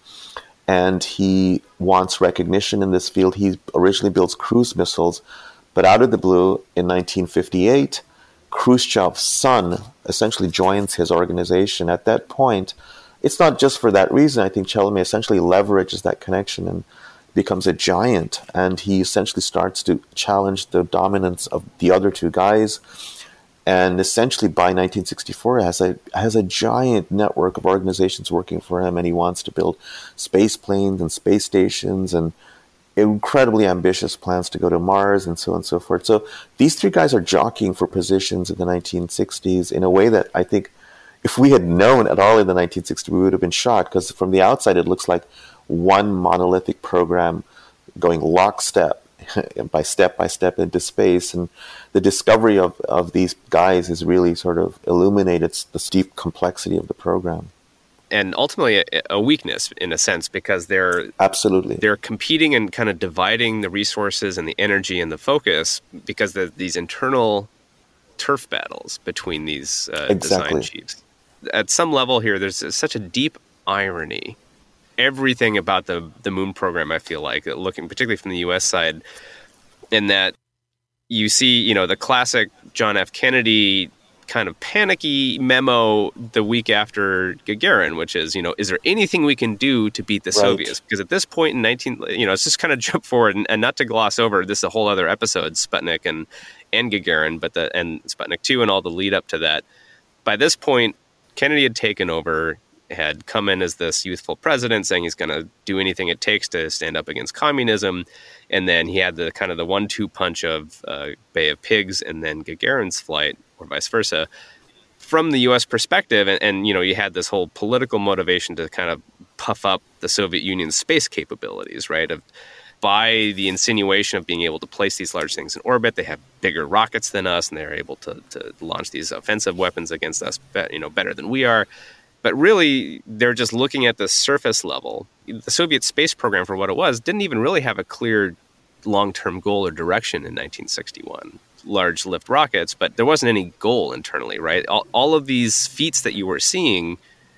And he wants recognition in this field. He originally builds cruise missiles, but out of the blue, in nineteen fifty-eight, Khrushchev's son essentially joins his organization. At that point, it's not just for that reason. I think Chalamet essentially leverages that connection and becomes a giant, and he essentially starts to challenge the dominance of the other two guys, and essentially by nineteen sixty-four has a has a giant network of organizations working for him, and he wants to build space planes and space stations and incredibly ambitious plans to go to Mars and so on and so forth. So these three guys are jockeying for positions in the nineteen sixties in a way that I think if we had known at all in the nineteen sixties, we would have been shocked, because from the outside it looks like one monolithic program going lockstep by step by step into space. And the discovery of, of these guys has really sort of illuminated the steep complexity of the program. And ultimately a, a weakness in a sense, because they're absolutely they're competing and kind of dividing the resources and the energy and the focus because of these internal turf battles between these uh, exactly. design chiefs. At some level here, there's such a deep irony. Everything about the the moon program, I feel like, looking particularly from the U S side, in that you see, you know, the classic John F. Kennedy kind of panicky memo the week after Gagarin, which is, you know, is there anything we can do to beat the right. Soviets? Because at this point in nineteen, you know, it's just kind of jump forward and, and not to gloss over, this is a whole other episode, Sputnik and and Gagarin, but the and Sputnik two and all the lead up to that. By this point, Kennedy had taken over, had come in as this youthful president saying he's going to do anything it takes to stand up against communism. And then he had the kind of the one two punch of uh, Bay of Pigs and then Gagarin's flight, or vice versa. From the U S perspective, and, and you know, you had this whole political motivation to kind of puff up the Soviet Union's space capabilities, right? Of, by the insinuation of being able to place these large things in orbit, they have bigger rockets than us, and they're able to, to launch these offensive weapons against us, be, you know, better than we are. But really, they're just looking at the surface level. The Soviet space program, for what it was, didn't even really have a clear long-term goal or direction in nineteen sixty-one. Large lift rockets, but there wasn't any goal internally, right? All, all of these feats that you were seeing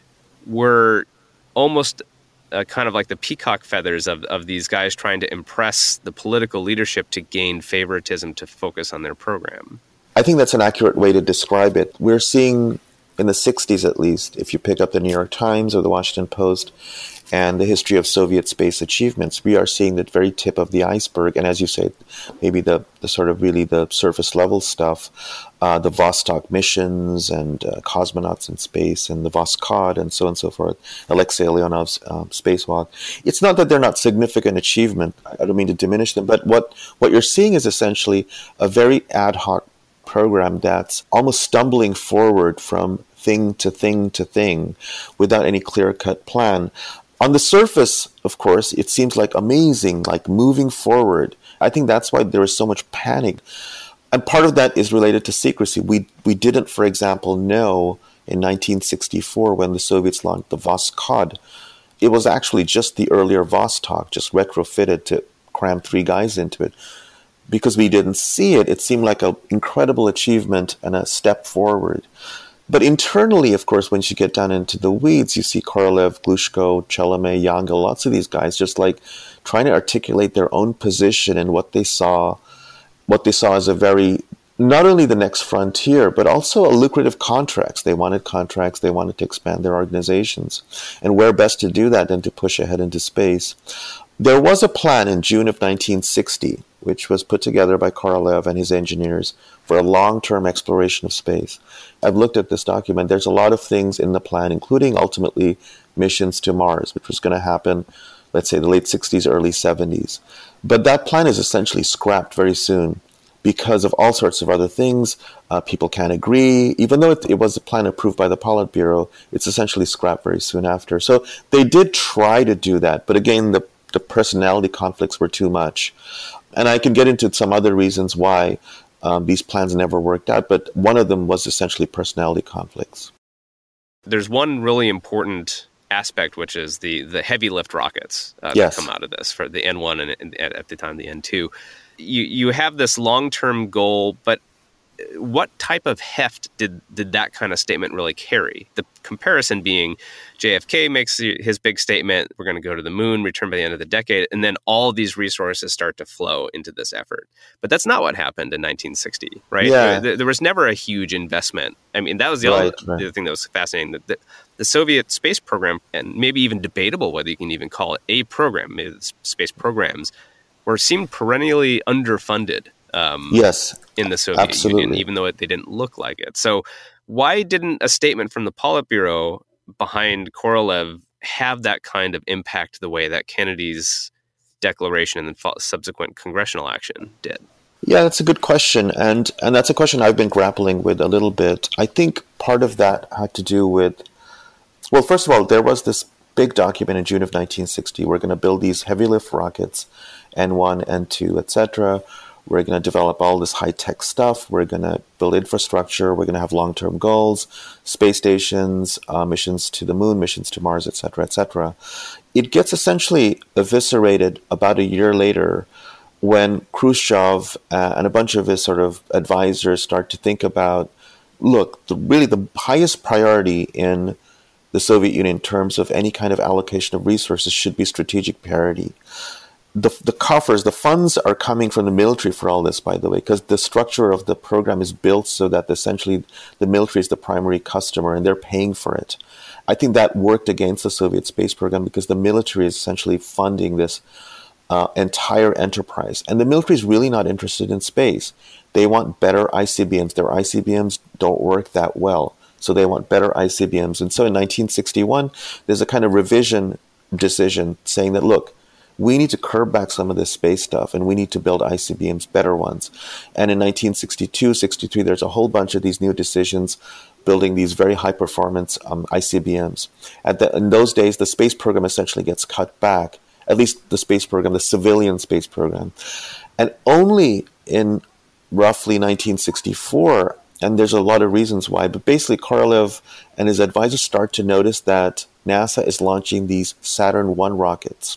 were almost uh, kind of like the peacock feathers of, of these guys trying to impress the political leadership to gain favoritism to focus on their program. I think that's an accurate way to describe it. We're seeing, in the sixties at least, if you pick up the New York Times or the Washington Post and the history of Soviet space achievements, we are seeing the very tip of the iceberg. And as you say, maybe the, the sort of really the surface level stuff, uh, the Vostok missions and uh, cosmonauts in space and the Voskhod and so on and so forth, Alexei Leonov's um, spacewalk. It's not that they're not significant achievement. I don't mean to diminish them, but what, what you're seeing is essentially a very ad hoc program that's almost stumbling forward from thing to thing to thing without any clear-cut plan. On the surface, of course, it seems like amazing, like moving forward. I think that's why there is so much panic. And part of that is related to secrecy. We we didn't, for example, know in nineteen sixty-four when the Soviets launched the Voskhod. It was actually just the earlier Vostok, just retrofitted to cram three guys into it. Because we didn't see it, it seemed like an incredible achievement and a step forward. But internally, of course, once you get down into the weeds, you see Korolev, Glushko, Chelomey, Yangel, lots of these guys just like trying to articulate their own position and what they saw, what they saw as a very, not only the next frontier, but also a lucrative contracts. They wanted contracts, they wanted to expand their organizations. And where best to do that than to push ahead into space? There was a plan in June of nineteen sixty, which was put together by Korolev and his engineers for a long-term exploration of space. I've looked at this document. There's a lot of things in the plan, including ultimately missions to Mars, which was going to happen, let's say, the late sixties, early seventies. But that plan is essentially scrapped very soon because of all sorts of other things. Uh, people can't agree. Even though it, it was a plan approved by the Politburo, it's essentially scrapped very soon after. So they did try to do that. But again, the the personality conflicts were too much. And I can get into some other reasons why um, these plans never worked out, but one of them was essentially personality conflicts. There's one really important aspect, which is the the heavy lift rockets uh, yes. that come out of this for the N one and, and at the time the N two. You you have this long-term goal, but what type of heft did, did that kind of statement really carry? The comparison being J F K makes his big statement, we're going to go to the moon, return by the end of the decade, and then all of these resources start to flow into this effort. But that's not what happened in nineteen sixty, right? Yeah. There, there was never a huge investment. I mean, that was the, right, other, right. the other thing that was fascinating. The, the, the Soviet space program, and maybe even debatable whether you can even call it a program, maybe space programs, were seemed perennially underfunded. Um, yes, in the Soviet absolutely. Union, even though it, they didn't look like it. So why didn't a statement from the Politburo behind Korolev have that kind of impact the way that Kennedy's declaration and then subsequent congressional action did? Yeah, that's a good question. And, and that's a question I've been grappling with a little bit. I think part of that had to do with, well, first of all, there was this big document in June of nineteen sixty. We're going to build these heavy lift rockets, N one, N two, et cetera. We're going to develop all this high-tech stuff. We're going to build infrastructure. We're going to have long-term goals, space stations, uh, missions to the moon, missions to Mars, et cetera, et cetera. It gets essentially eviscerated about a year later when Khrushchev uh, and a bunch of his sort of advisors start to think about, look, the, really the highest priority in the Soviet Union in terms of any kind of allocation of resources should be strategic parity. The, the coffers, the funds are coming from the military for all this, by the way, because the structure of the program is built so that essentially the military is the primary customer and they're paying for it. I think that worked against the Soviet space program because the military is essentially funding this uh, entire enterprise. And the military is really not interested in space. They want better I C B Ms. Their I C B Ms don't work that well, so they want better I C B Ms. And so in nineteen sixty-one, there's a kind of revision decision saying that, look, we need to curb back some of this space stuff and we need to build I C B Ms, better ones. And in nineteen sixty-two, sixty-three, there's a whole bunch of these new decisions building these very high performance um, I C B Ms. At the, in those days, the space program essentially gets cut back, at least the space program, the civilian space program. And only in roughly nineteen sixty-four, and there's a lot of reasons why. But basically, Korolev and his advisors start to notice that NASA is launching these Saturn one rockets.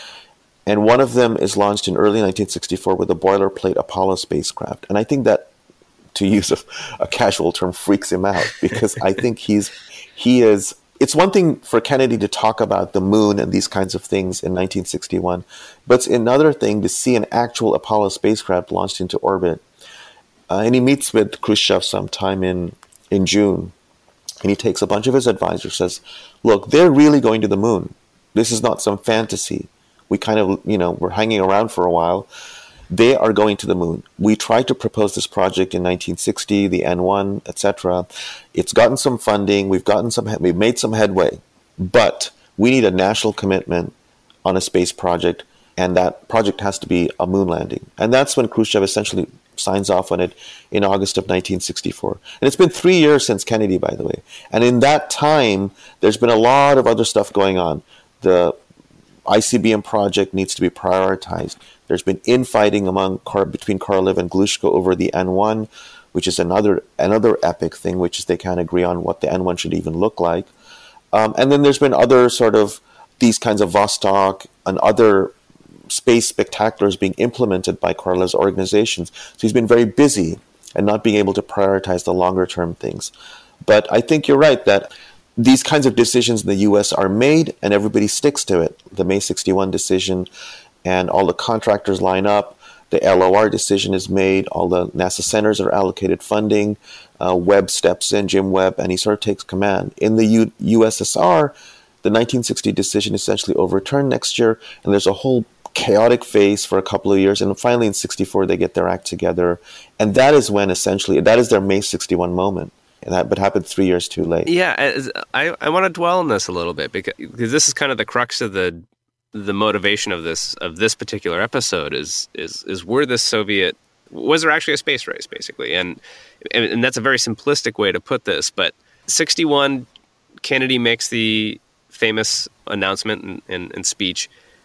And one of them is launched in early nineteen sixty-four with a boilerplate Apollo spacecraft. And I think that, to use a, a casual term, freaks him out, because I think he's he is... It's one thing for Kennedy to talk about the moon and these kinds of things in nineteen sixty-one, but it's another thing to see an actual Apollo spacecraft launched into orbit. Uh, and he meets with Khrushchev sometime in, in June, and he takes a bunch of his advisors, says, look, they're really going to the moon. This is not some fantasy. We kind of, you know, we're hanging around for a while. They are going to the moon. We tried to propose this project in nineteen sixty, the N one, et cetera. It's gotten some funding. We've gotten some. We've made some headway, but we need a national commitment on a space project, and that project has to be a moon landing. And that's when Khrushchev essentially signs off on it in August of nineteen sixty-four. And it's been three years since Kennedy, by the way. And in that time, there's been a lot of other stuff going on. The I C B M project needs to be prioritized. There's been infighting among between Korolev and Glushko over the N one, which is another another epic thing, which is they can't agree on what the N one should even look like. Um, and then there's been other sort of these kinds of Vostok and other space spectaculars being implemented by Korolev's organizations. So he's been very busy and not being able to prioritize the longer term things. But I think you're right that these kinds of decisions in the U S are made and everybody sticks to it. The May sixty-one decision, and all the contractors line up. The L O R decision is made. All the NASA centers are allocated funding. Uh, Webb steps in, Jim Webb, and he sort of takes command. In the U- USSR, the nineteen sixty decision is essentially overturned next year, and there's a whole chaotic phase for a couple of years. And finally, in sixty-four, they get their act together. And that is when essentially, that is their May sixty-one moment. And that but happened three years too late. Yeah, as, I, I want to dwell on this a little bit, because, because this is kind of the crux of the the motivation of this of this particular episode is is is were this Soviet was there actually a space race, basically, and and, and that's a very simplistic way to put this. But sixty-one, Kennedy makes the famous announcement and, and, and speech.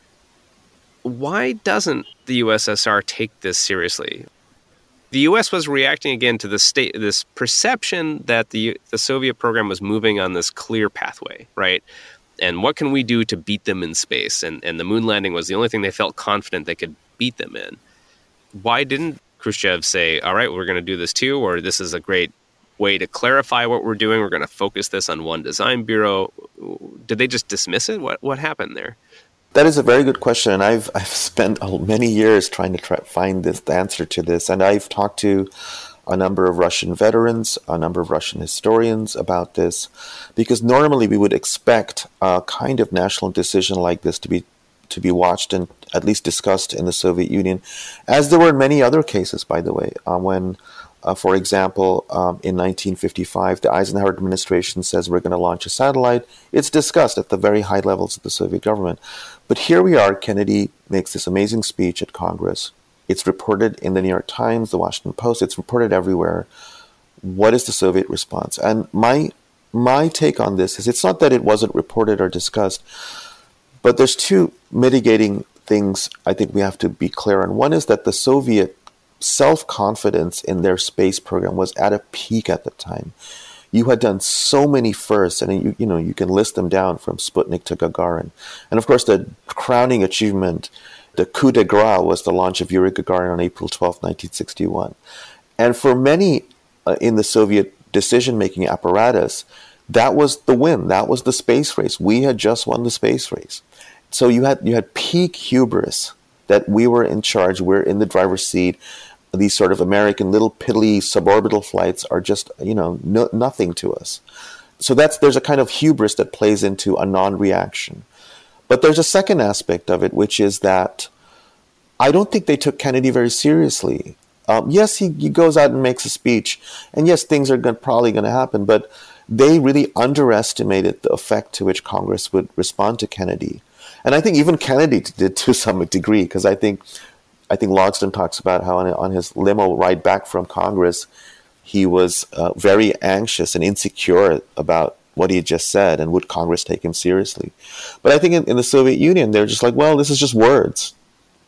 Why doesn't the U S S R take this seriously? The U S was reacting again to this state, this perception that the the Soviet program was moving on this clear pathway, right? And what can we do to beat them in space? And and the moon landing was the only thing they felt confident they could beat them in. Why didn't Khrushchev say, all right, we're going to do this too, or this is a great way to clarify what we're doing. We're going to focus this on one design bureau. Did they just dismiss it? What what happened there? That is a very good question, and I've I've spent many years trying to try, find this the answer to this, and I've talked to a number of Russian veterans, a number of Russian historians about this, because normally we would expect a kind of national decision like this to be to be watched and at least discussed in the Soviet Union, as there were in many other cases, by the way, uh, when. Uh, for example, um, in nineteen fifty-five, the Eisenhower administration says we're going to launch a satellite. It's discussed at the very high levels of the Soviet government. But here we are, Kennedy makes this amazing speech at Congress. It's reported in the New York Times, the Washington Post. It's reported everywhere. What is the Soviet response? And my my take on this is it's not that it wasn't reported or discussed, but there's two mitigating things I think we have to be clear on. One is that the Soviet self-confidence in their space program was at a peak at the time. You had done so many firsts, and you, you know you can list them down from Sputnik to Gagarin. And of course, the crowning achievement, the coup de grace, was the launch of Yuri Gagarin on April twelfth, nineteen sixty-one. And for many uh, in the Soviet decision-making apparatus, that was the win. That was the space race. We had just won the space race. So you had you had peak hubris that we were in charge, we're in the driver's seat. These sort of American little piddly suborbital flights are just, you know, no, nothing to us. So that's there's a kind of hubris that plays into a non-reaction. But there's a second aspect of it, which is that I don't think they took Kennedy very seriously. Um, yes, he, he goes out and makes a speech, and yes, things are gonna, probably going to happen, but they really underestimated the effect to which Congress would respond to Kennedy. And I think even Kennedy did to some degree, because I think I think Logsdon talks about how on, on his limo ride back from Congress, he was uh, very anxious and insecure about what he had just said, and would Congress take him seriously. But I think in, in the Soviet Union, they're just like, well, this is just words.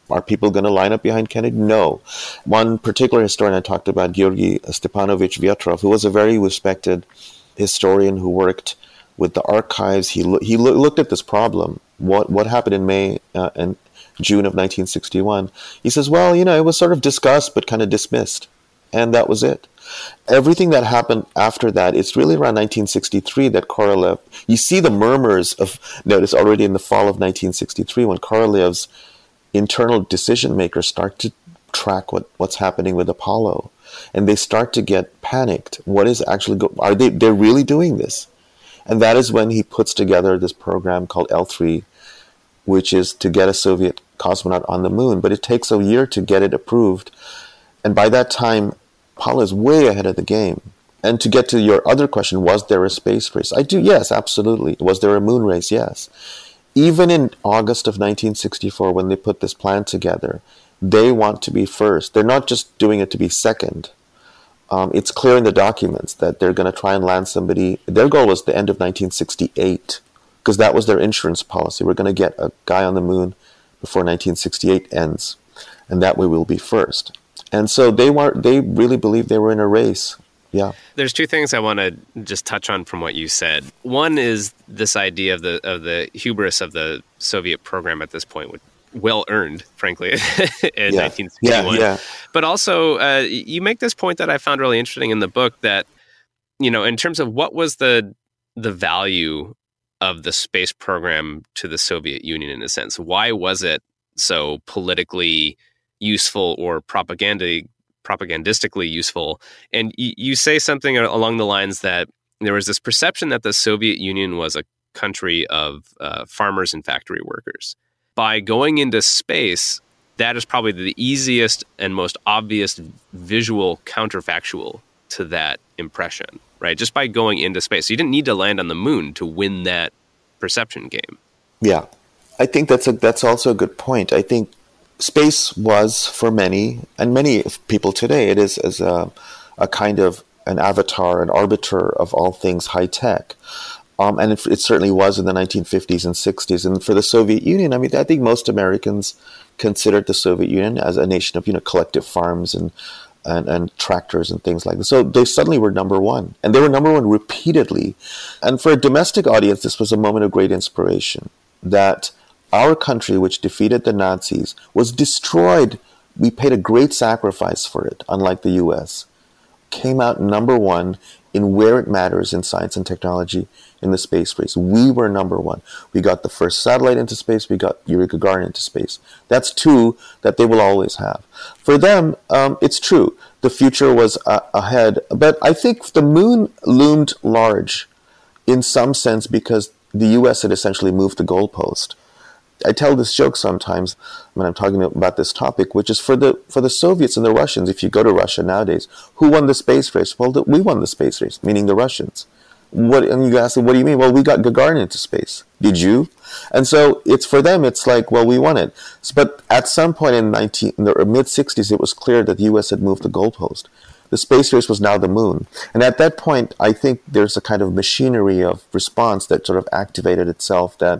Are people going to line up behind Kennedy? No. One particular historian I talked about, Georgy Stepanovich Vyatrov, who was a very respected historian who worked with the archives. He lo- he lo- looked at this problem. What what happened in May uh, and June of nineteen sixty-one? He says, well, you know, it was sort of discussed but kind of dismissed, and that was it. Everything that happened after that, it's really around nineteen sixty-three that Korolev, you see the murmurs of notice already in the fall of nineteen sixty-three when Korolev's internal decision makers start to track what, what's happening with Apollo, and they start to get panicked. What is actually go- are they? They're really doing this, and that is when he puts together this program called L three, which is to get a Soviet cosmonaut on the moon. But it takes a year to get it approved, and by that time, Apollo is way ahead of the game. And to get to your other question, was there a space race? I do, yes, absolutely. Was there a moon race? Yes. Even in August of nineteen sixty-four, when they put this plan together, they want to be first. They're not just doing it to be second. Um, it's clear in the documents that they're going to try and land somebody. Their goal was the end of nineteen sixty-eight, because that was their insurance policy. We're going to get a guy on the moon before nineteen sixty-eight ends, and that way we'll be first. And so they were, they really believed they were in a race. Yeah. There's two things I want to just touch on from what you said. One is this idea of the of the hubris of the Soviet program at this point, which well earned, frankly, in yeah. nineteen sixty-one. Yeah, yeah. But also, uh, you make this point that I found really interesting in the book that, you know, in terms of what was the the value of the space program to the Soviet Union in a sense. Why was it so politically useful or propaganda? propagandistically useful. And y- you say something along the lines that there was this perception that the Soviet Union was a country of uh, farmers and factory workers. By going into space, that is probably the easiest and most obvious visual counterfactual to that impression, right? Just by going into space. So you didn't need to land on the moon to win that perception game. Yeah. I think that's a, that's also a good point. I think space was, for many, and many people today, it is as a, a kind of an avatar, an arbiter of all things high-tech. Um, and it, it certainly was in the nineteen fifties and sixties. And for the Soviet Union, I mean, I think most Americans considered the Soviet Union as a nation of, you know, collective farms and, and, and tractors and things like that. So they suddenly were number one. And they were number one repeatedly. And for a domestic audience, this was a moment of great inspiration, that our country, which defeated the Nazis, was destroyed. We paid a great sacrifice for it, unlike the U S. Came out number one in where it matters in science and technology in the space race. We were number one. We got the first satellite into space. We got Yuri Gagarin into space. That's two that they will always have. For them, um, it's true. The future was uh, ahead. But I think the moon loomed large in some sense because the U S had essentially moved the goalpost. I tell this joke sometimes when I'm talking about this topic, which is for the for the Soviets and the Russians. If you go to Russia nowadays, who won the space race? Well, the, we won the space race, meaning the Russians. What? And you ask them, what do you mean? Well, we got Gagarin into space. Did you? And so it's for them. It's like, well, we won it. But at some point in, nineteen, in the mid sixties, it was clear that the U S had moved the goalpost. The space race was now the moon. And at that point, I think there's a kind of machinery of response that sort of activated itself, that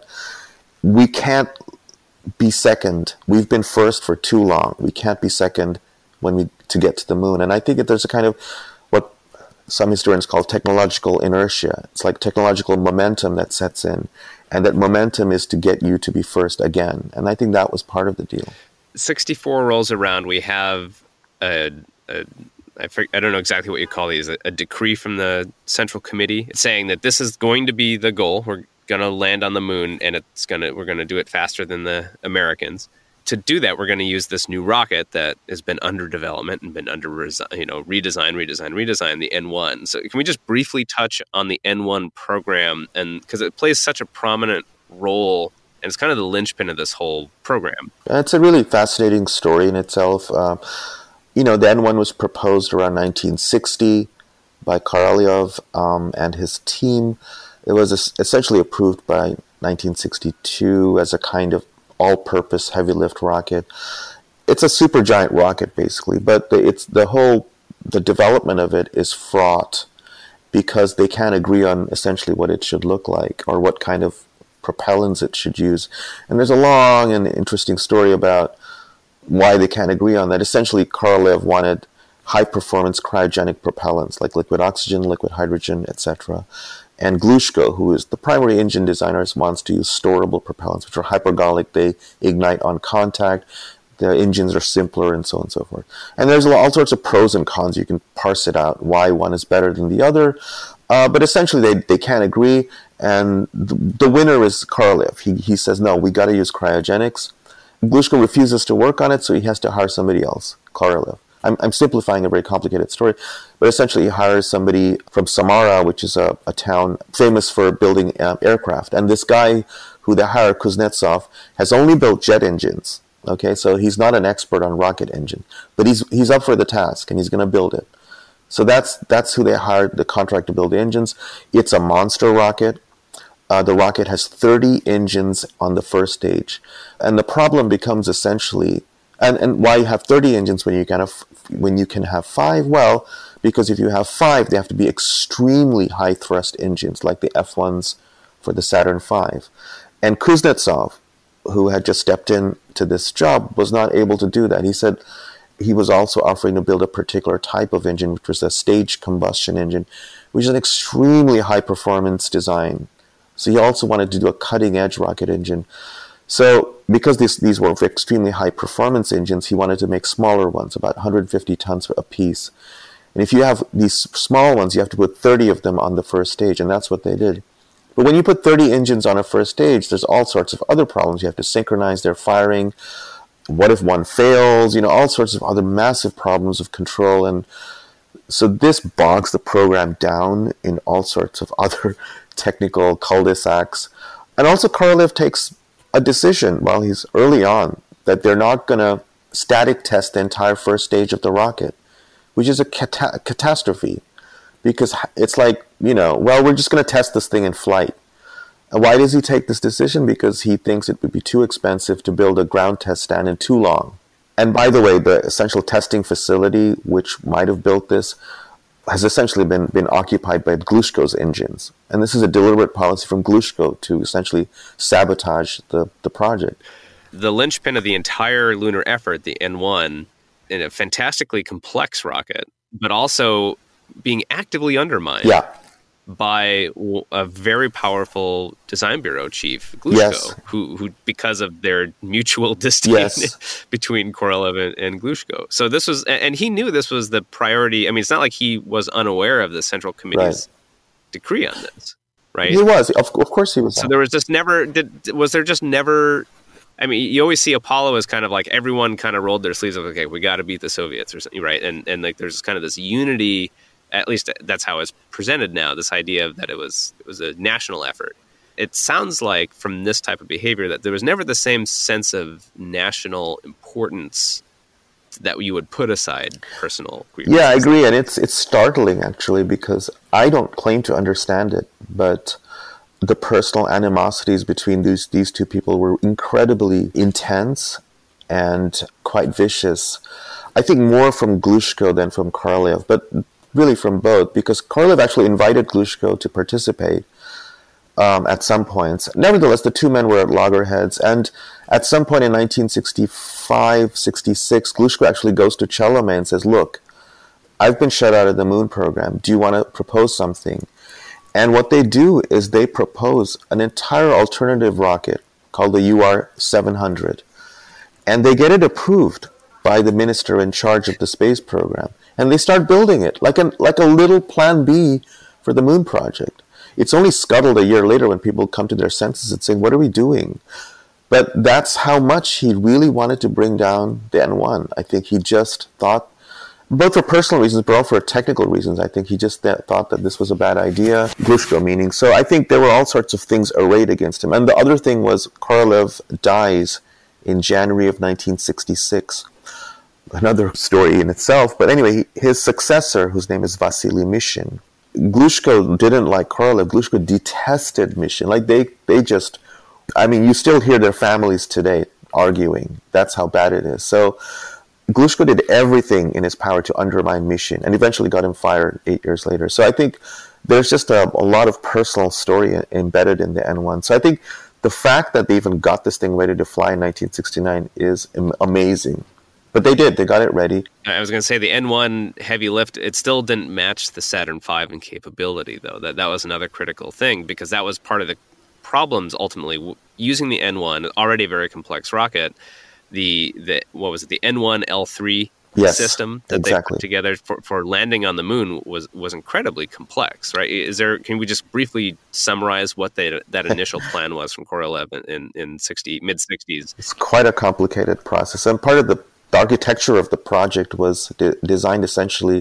we can't be second. We've been first for too long. We can't be second when we to get to the moon. And I think that there's a kind of what some historians call technological inertia. It's like technological momentum that sets in. And that momentum is to get you to be first again. And I think that was part of the deal. sixty-four rolls around. We have a, a I, forget, I don't know exactly what you call these, a, a decree from the Central Committee saying that this is going to be the goal. We're going to land on the moon, and it's going to we're going to do it faster than the Americans. To do that, we're going to use this new rocket that has been under development and been under you know redesign, redesign, redesign, the N one. So can we just briefly touch on the N one program, and because it plays such a prominent role, and it's kind of the linchpin of this whole program. It's a really fascinating story in itself. Uh, you know, the N one was proposed around nineteen sixty by Korolev um, and his team. It was essentially approved by nineteen sixty-two as a kind of all-purpose heavy lift rocket. It's a supergiant rocket, basically, but the, it's the whole the development of it is fraught because they can't agree on essentially what it should look like or what kind of propellants it should use. And there's a long and interesting story about why they can't agree on that. Essentially, Korolev wanted high-performance cryogenic propellants like liquid oxygen, liquid hydrogen, et cetera. And Glushko, who is the primary engine designer, wants to use storable propellants, which are hypergolic. They ignite on contact. The engines are simpler, and so on and so forth. And there's all sorts of pros and cons. You can parse it out, why one is better than the other. Uh, but essentially, they, they can't agree. And the, the winner is Korolev. He, he says, no, we got to use cryogenics. Glushko refuses to work on it, so he has to hire somebody else, Korolev. I'm, I'm simplifying a very complicated story, but essentially he hires somebody from Samara, which is a, a town famous for building um, aircraft. And this guy who they hire, Kuznetsov, has only built jet engines. Okay, so he's not an expert on rocket engine, but he's he's up for the task and he's going to build it. So that's that's who they hired, the contract to build the engines. It's a monster rocket. Uh, the rocket has thirty engines on the first stage, and the problem becomes essentially, and, and why you have thirty engines when you can have when you can have five? Well, because if you have five, they have to be extremely high thrust engines, like the F ones for the Saturn five. And Kuznetsov, who had just stepped in to this job, was not able to do that. He said he was also offering to build a particular type of engine, which was a stage combustion engine, which is an extremely high performance design. So he also wanted to do a cutting edge rocket engine. So because these, these were extremely high performance engines, he wanted to make smaller ones, about one hundred fifty tons a piece. And if you have these small ones, you have to put thirty of them on the first stage, and that's what they did. But when you put thirty engines on a first stage, there's all sorts of other problems. You have to synchronize their firing. What if one fails? You know, all sorts of other massive problems of control. And so this bogs the program down in all sorts of other technical cul-de-sacs. And also Korolev takes a decision while he's early on that they're not going to static test the entire first stage of the rocket, which is a cata- catastrophe. Because it's like, you know, well, we're just going to test this thing in flight. And why does he take this decision? Because he thinks it would be too expensive to build a ground test stand and too long. And by the way, the essential testing facility, which might have built this, has essentially been, been occupied by Glushko's engines. And this is a deliberate policy from Glushko to essentially sabotage the, the project. The linchpin of the entire lunar effort, the N one, in a fantastically complex rocket, but also being actively undermined yeah. by a very powerful design bureau chief, Glushko, yes. who, who, because of their mutual disdain yes. between Korolev and, and Glushko. So this was, and he knew this was the priority. I mean, it's not like he was unaware of the Central Committee's right. decree on this, right? He was, of, of course he was. So there was just never, did, was there just never, I mean, you always see Apollo as kind of like everyone kind of rolled their sleeves up, okay, we got to beat the Soviets or something, right? And, and like there's kind of this unity. At least that's how it's presented now, this idea of that it was it was a national effort. It sounds like from this type of behavior that there was never the same sense of national importance that you would put aside personal grievances. Yeah, I agree. And it's it's startling, actually, because I don't claim to understand it, but the personal animosities between these, these two people were incredibly intense and quite vicious. I think more from Glushko than from Korolev, but really from both, because Korolev actually invited Glushko to participate um, at some points. Nevertheless, the two men were at loggerheads, and at some point in nineteen sixty-five, sixty-six, Glushko actually goes to Chelomey and says, look, I've been shut out of the moon program. Do you want to propose something? And what they do is they propose an entire alternative rocket called the U R seven hundred, and they get it approved by the minister in charge of the space program. And they start building it like a, like a little plan B for the moon project. It's only scuttled a year later when people come to their senses and saying, what are we doing? But that's how much he really wanted to bring down the N one. I think he just thought, both for personal reasons, but also for technical reasons, I think he just th- thought that this was a bad idea. Glushko meaning. So I think there were all sorts of things arrayed against him. And the other thing was Korolev dies in January of nineteen sixty-six. Another story in itself. But anyway, his successor, whose name is Vasily Mishin, Glushko didn't like Korolev. Glushko detested Mishin. Like they, they just, I mean, you still hear their families today arguing. That's how bad it is. So Glushko did everything in his power to undermine Mishin and eventually got him fired eight years later. So I think there's just a, a lot of personal story embedded in the N one. So I think the fact that they even got this thing ready to fly in nineteen sixty-nine is amazing. But they did. They got it ready. I was going to say the N one heavy lift, it still didn't match the Saturn five in capability, though. That that was another critical thing, because that was part of the problems, ultimately. Using the N one, already a very complex rocket, the, the what was it, the N one L three yes, system that exactly. they put together for, for landing on the moon was, was incredibly complex, right? Is there? Can we just briefly summarize what they, that initial plan was from Korolev in, in sixty mid-sixties? It's quite a complicated process. And part of the The architecture of the project was de- designed essentially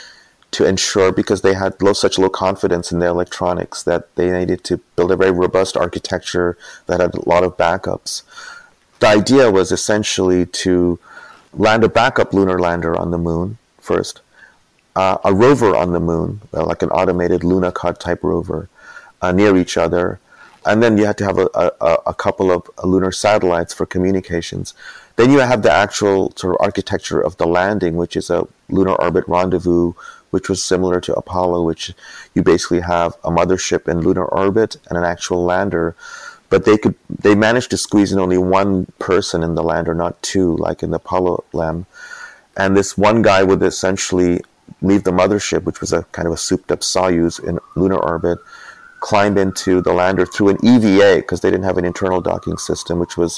to ensure, because they had low, such low confidence in their electronics, that they needed to build a very robust architecture that had a lot of backups. The idea was essentially to land a backup lunar lander on the moon first, uh, a rover on the moon, uh, like an automated Lunokhod type rover, uh, near each other. And then you had to have a, a, a couple of lunar satellites for communications. Then you have the actual sort of architecture of the landing, which is a lunar orbit rendezvous, which was similar to Apollo, which you basically have a mothership in lunar orbit and an actual lander. But they could they managed to squeeze in only one person in the lander, not two, like in the Apollo L E M. And this one guy would essentially leave the mothership, which was a kind of a souped-up Soyuz in lunar orbit, climb into the lander through an E V A, because they didn't have an internal docking system, which was...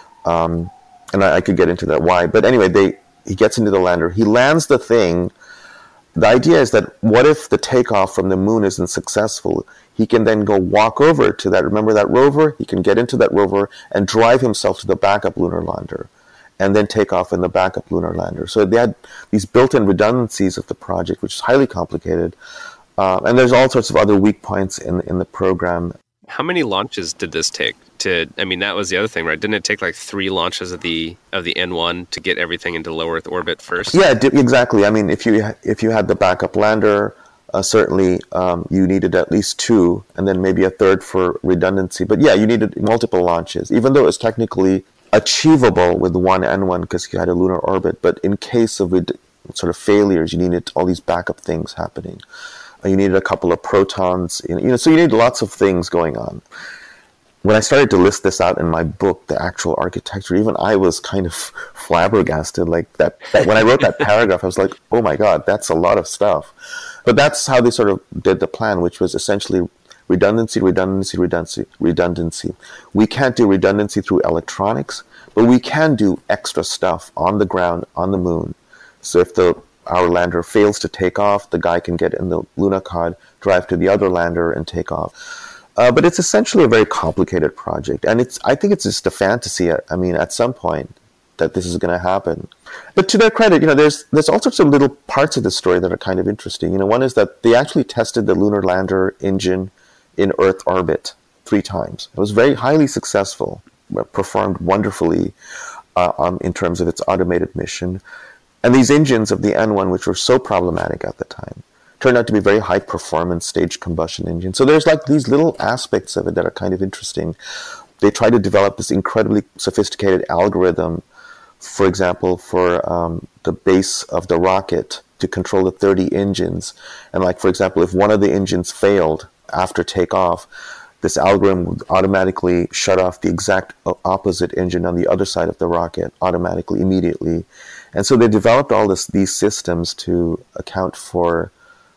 Um, and I, I could get into that why. But anyway, they he gets into the lander. He lands the thing. The idea is that what if the takeoff from the moon isn't successful? He can then go walk over to that. Remember that rover? He can get into that rover and drive himself to the backup lunar lander and then take off in the backup lunar lander. So they had these built-in redundancies of the project, which is highly complicated. Uh, and there's all sorts of other weak points in in the program. How many launches did this take? To, I mean, that was the other thing, right? Didn't it take like three launches of the of the N one to get everything into low Earth orbit first? Yeah, exactly. I mean, if you if you had the backup lander, uh, certainly um, you needed at least two, and then maybe a third for redundancy. But yeah, you needed multiple launches, even though it was technically achievable with one N one because you had a lunar orbit. But in case of red- sort of failures, you needed all these backup things happening. Uh, you needed a couple of protons, you know, so you needed lots of things going on. When I started to list this out in my book, the actual architecture, even I was kind of flabbergasted. Like that, that when I wrote that paragraph, I was like, oh my God, that's a lot of stuff. But that's how they sort of did the plan, which was essentially redundancy, redundancy, redundancy, redundancy. We can't do redundancy through electronics, but we can do extra stuff on the ground, on the moon. So if the our lander fails to take off, the guy can get in the Lunokhod, drive to the other lander, and take off. Uh, but it's essentially a very complicated project, and it's I think it's just a fantasy. I mean, at some point, that this is going to happen. But to their credit, you know, there's there's all sorts of little parts of the story that are kind of interesting. You know, one is that they actually tested the lunar lander engine in Earth orbit three times. It was very highly successful, performed wonderfully uh, um, in terms of its automated mission. And these engines of the N one, which were so problematic at the time, turned out to be very high-performance staged combustion engines. So there's like these little aspects of it that are kind of interesting. They try to develop this incredibly sophisticated algorithm, for example, for um, the base of the rocket to control the thirty engines. And like, for example, if one of the engines failed after takeoff, this algorithm would automatically shut off the exact opposite engine on the other side of the rocket automatically, immediately. And so they developed all this, these systems to account for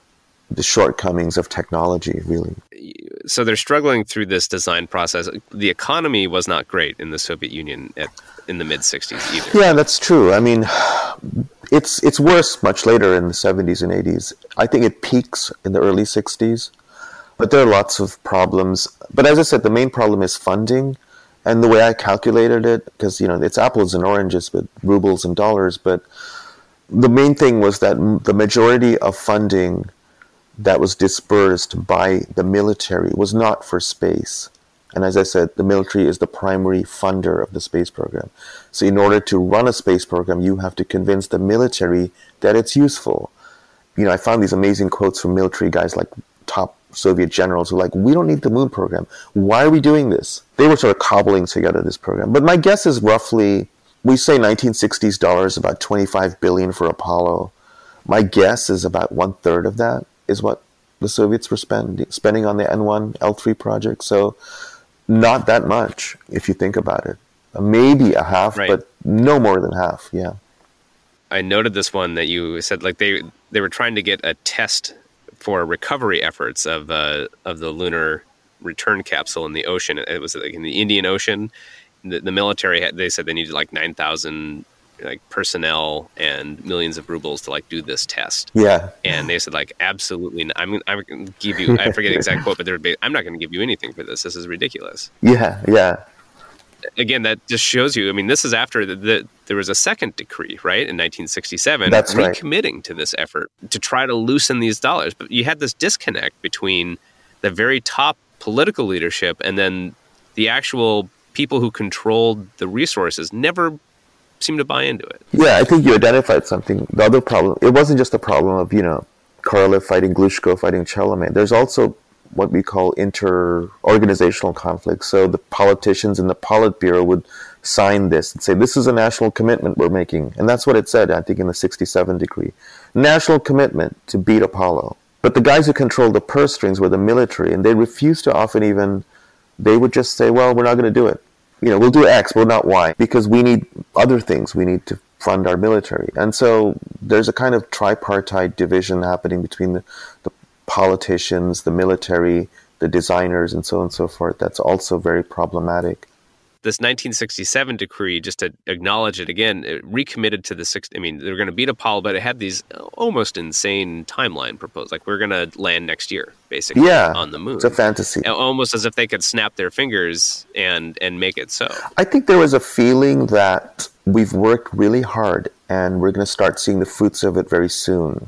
the shortcomings of technology, really. So they're struggling through this design process. The economy was not great in the Soviet Union at, in the mid-sixties either. Yeah, that's true. I mean, it's it's worse much later in the seventies and eighties. I think it peaks in the early sixties. But there are lots of problems. But as I said, the main problem is funding. And the way I calculated it, because, you know, it's apples and oranges with rubles and dollars, but the main thing was that the majority of funding that was dispersed by the military was not for space. And as I said, the military is the primary funder of the space program. So in order to run a space program, you have to convince the military that it's useful. You know, I found these amazing quotes from military guys like top Soviet generals who were like, we don't need the moon program. Why are we doing this? They were sort of cobbling together this program. But my guess is roughly, we say nineteen sixties dollars, about twenty-five billion dollars for Apollo. My guess is about one third of that is what the Soviets were spend, spending on the N one L three project. So not that much if you think about it. Maybe a half, right. But no more than half, yeah. I noted this one that you said, like they they were trying to get a test for recovery efforts of uh, of the lunar return capsule in the ocean. It was like in the Indian Ocean. The, the military had, they said they needed like nine thousand like personnel and millions of rubles to like do this test. Yeah. And they said like, absolutely not. I'm, I'm going to give you, I forget the exact quote, but they were, I'm not going to give you anything for this. This is ridiculous. Yeah. Yeah. Again, that just shows you, I mean, this is after the, the there was a second decree, right, in nineteen sixty-seven, That's right. recommitting to this effort to try to loosen these dollars. But you had this disconnect between the very top political leadership and then the actual people who controlled the resources never seem to buy into it. Yeah, I think you identified something. The other problem, it wasn't just a problem of, you know, Korolev fighting Glushko, fighting Chelomey. There's also what we call inter-organizational conflicts. So the politicians in the Politburo would sign this and say, this is a national commitment we're making. And that's what it said, I think, in the sixty-seven decree. National commitment to beat Apollo. But the guys who controlled the purse strings were the military, and they refused to often even, they would just say, well, we're not going to do it. You know, we'll do X, but not Y, because we need other things. We need to fund our military. And so there's a kind of tripartite division happening between the, the politicians, the military, the designers, and so on and so forth. That's also very problematic. This nineteen sixty-seven decree, just to acknowledge it again, it recommitted to the six. I mean, they were going to beat Apollo, but it had these almost insane timeline proposed. Like, we're going to land next year, basically, yeah, on the moon. It's a fantasy. Almost as if they could snap their fingers and, and make it so. I think there was a feeling that we've worked really hard and we're going to start seeing the fruits of it very soon.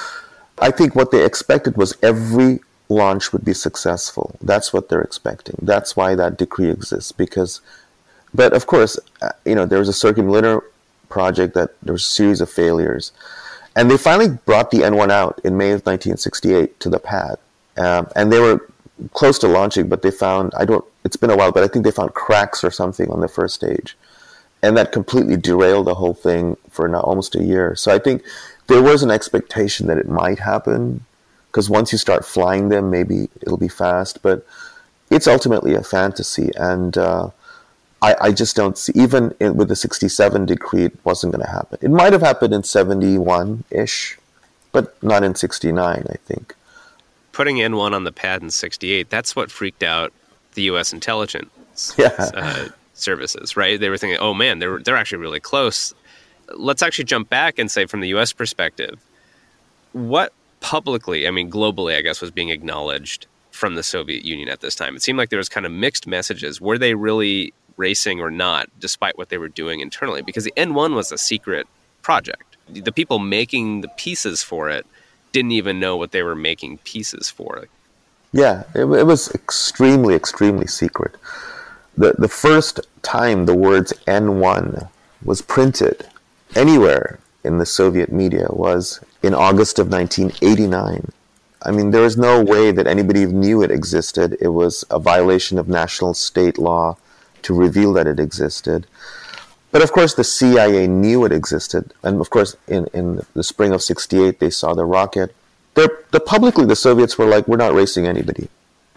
I think what they expected was every launch would be successful. That's what they're expecting. That's why that decree exists, because... But of course, you know, there was a circumlunar project that there was a series of failures. And they finally brought the N one out in May of nineteen sixty-eight to the pad. Um, and they were close to launching, but they found, I don't, it's been a while, but I think they found cracks or something on the first stage. And that completely derailed the whole thing for now almost a year. So I think there was an expectation that it might happen, because once you start flying them, maybe it'll be fast. But it's ultimately a fantasy. And, uh, I, I just don't see, even in, with the sixty-seven decree, it wasn't going to happen. It might have happened in seventy-one-ish, but not in sixty-nine, I think. Putting N one on the pad in sixty-eight, that's what freaked out the U S intelligence yeah. uh, services, right? They were thinking, oh man, they're, they're actually really close. Let's actually jump back and say, from the U S perspective, what publicly, I mean globally, I guess, was being acknowledged from the Soviet Union at this time? It seemed like there was kind of mixed messages. Were they really racing or not, despite what they were doing internally? Because the N one was a secret project. The people making the pieces for it didn't even know what they were making pieces for. Yeah, it, it was extremely, extremely secret. The, the first time the words N one was printed anywhere in the Soviet media was in August of nineteen eighty-nine. I mean, there was no way that anybody knew it existed. It was a violation of national state law to reveal that it existed. But of course, the C I A knew it existed. And of course, in, in the spring of sixty-eight, they saw the rocket. They're, the publicly, the Soviets were like, we're not racing anybody.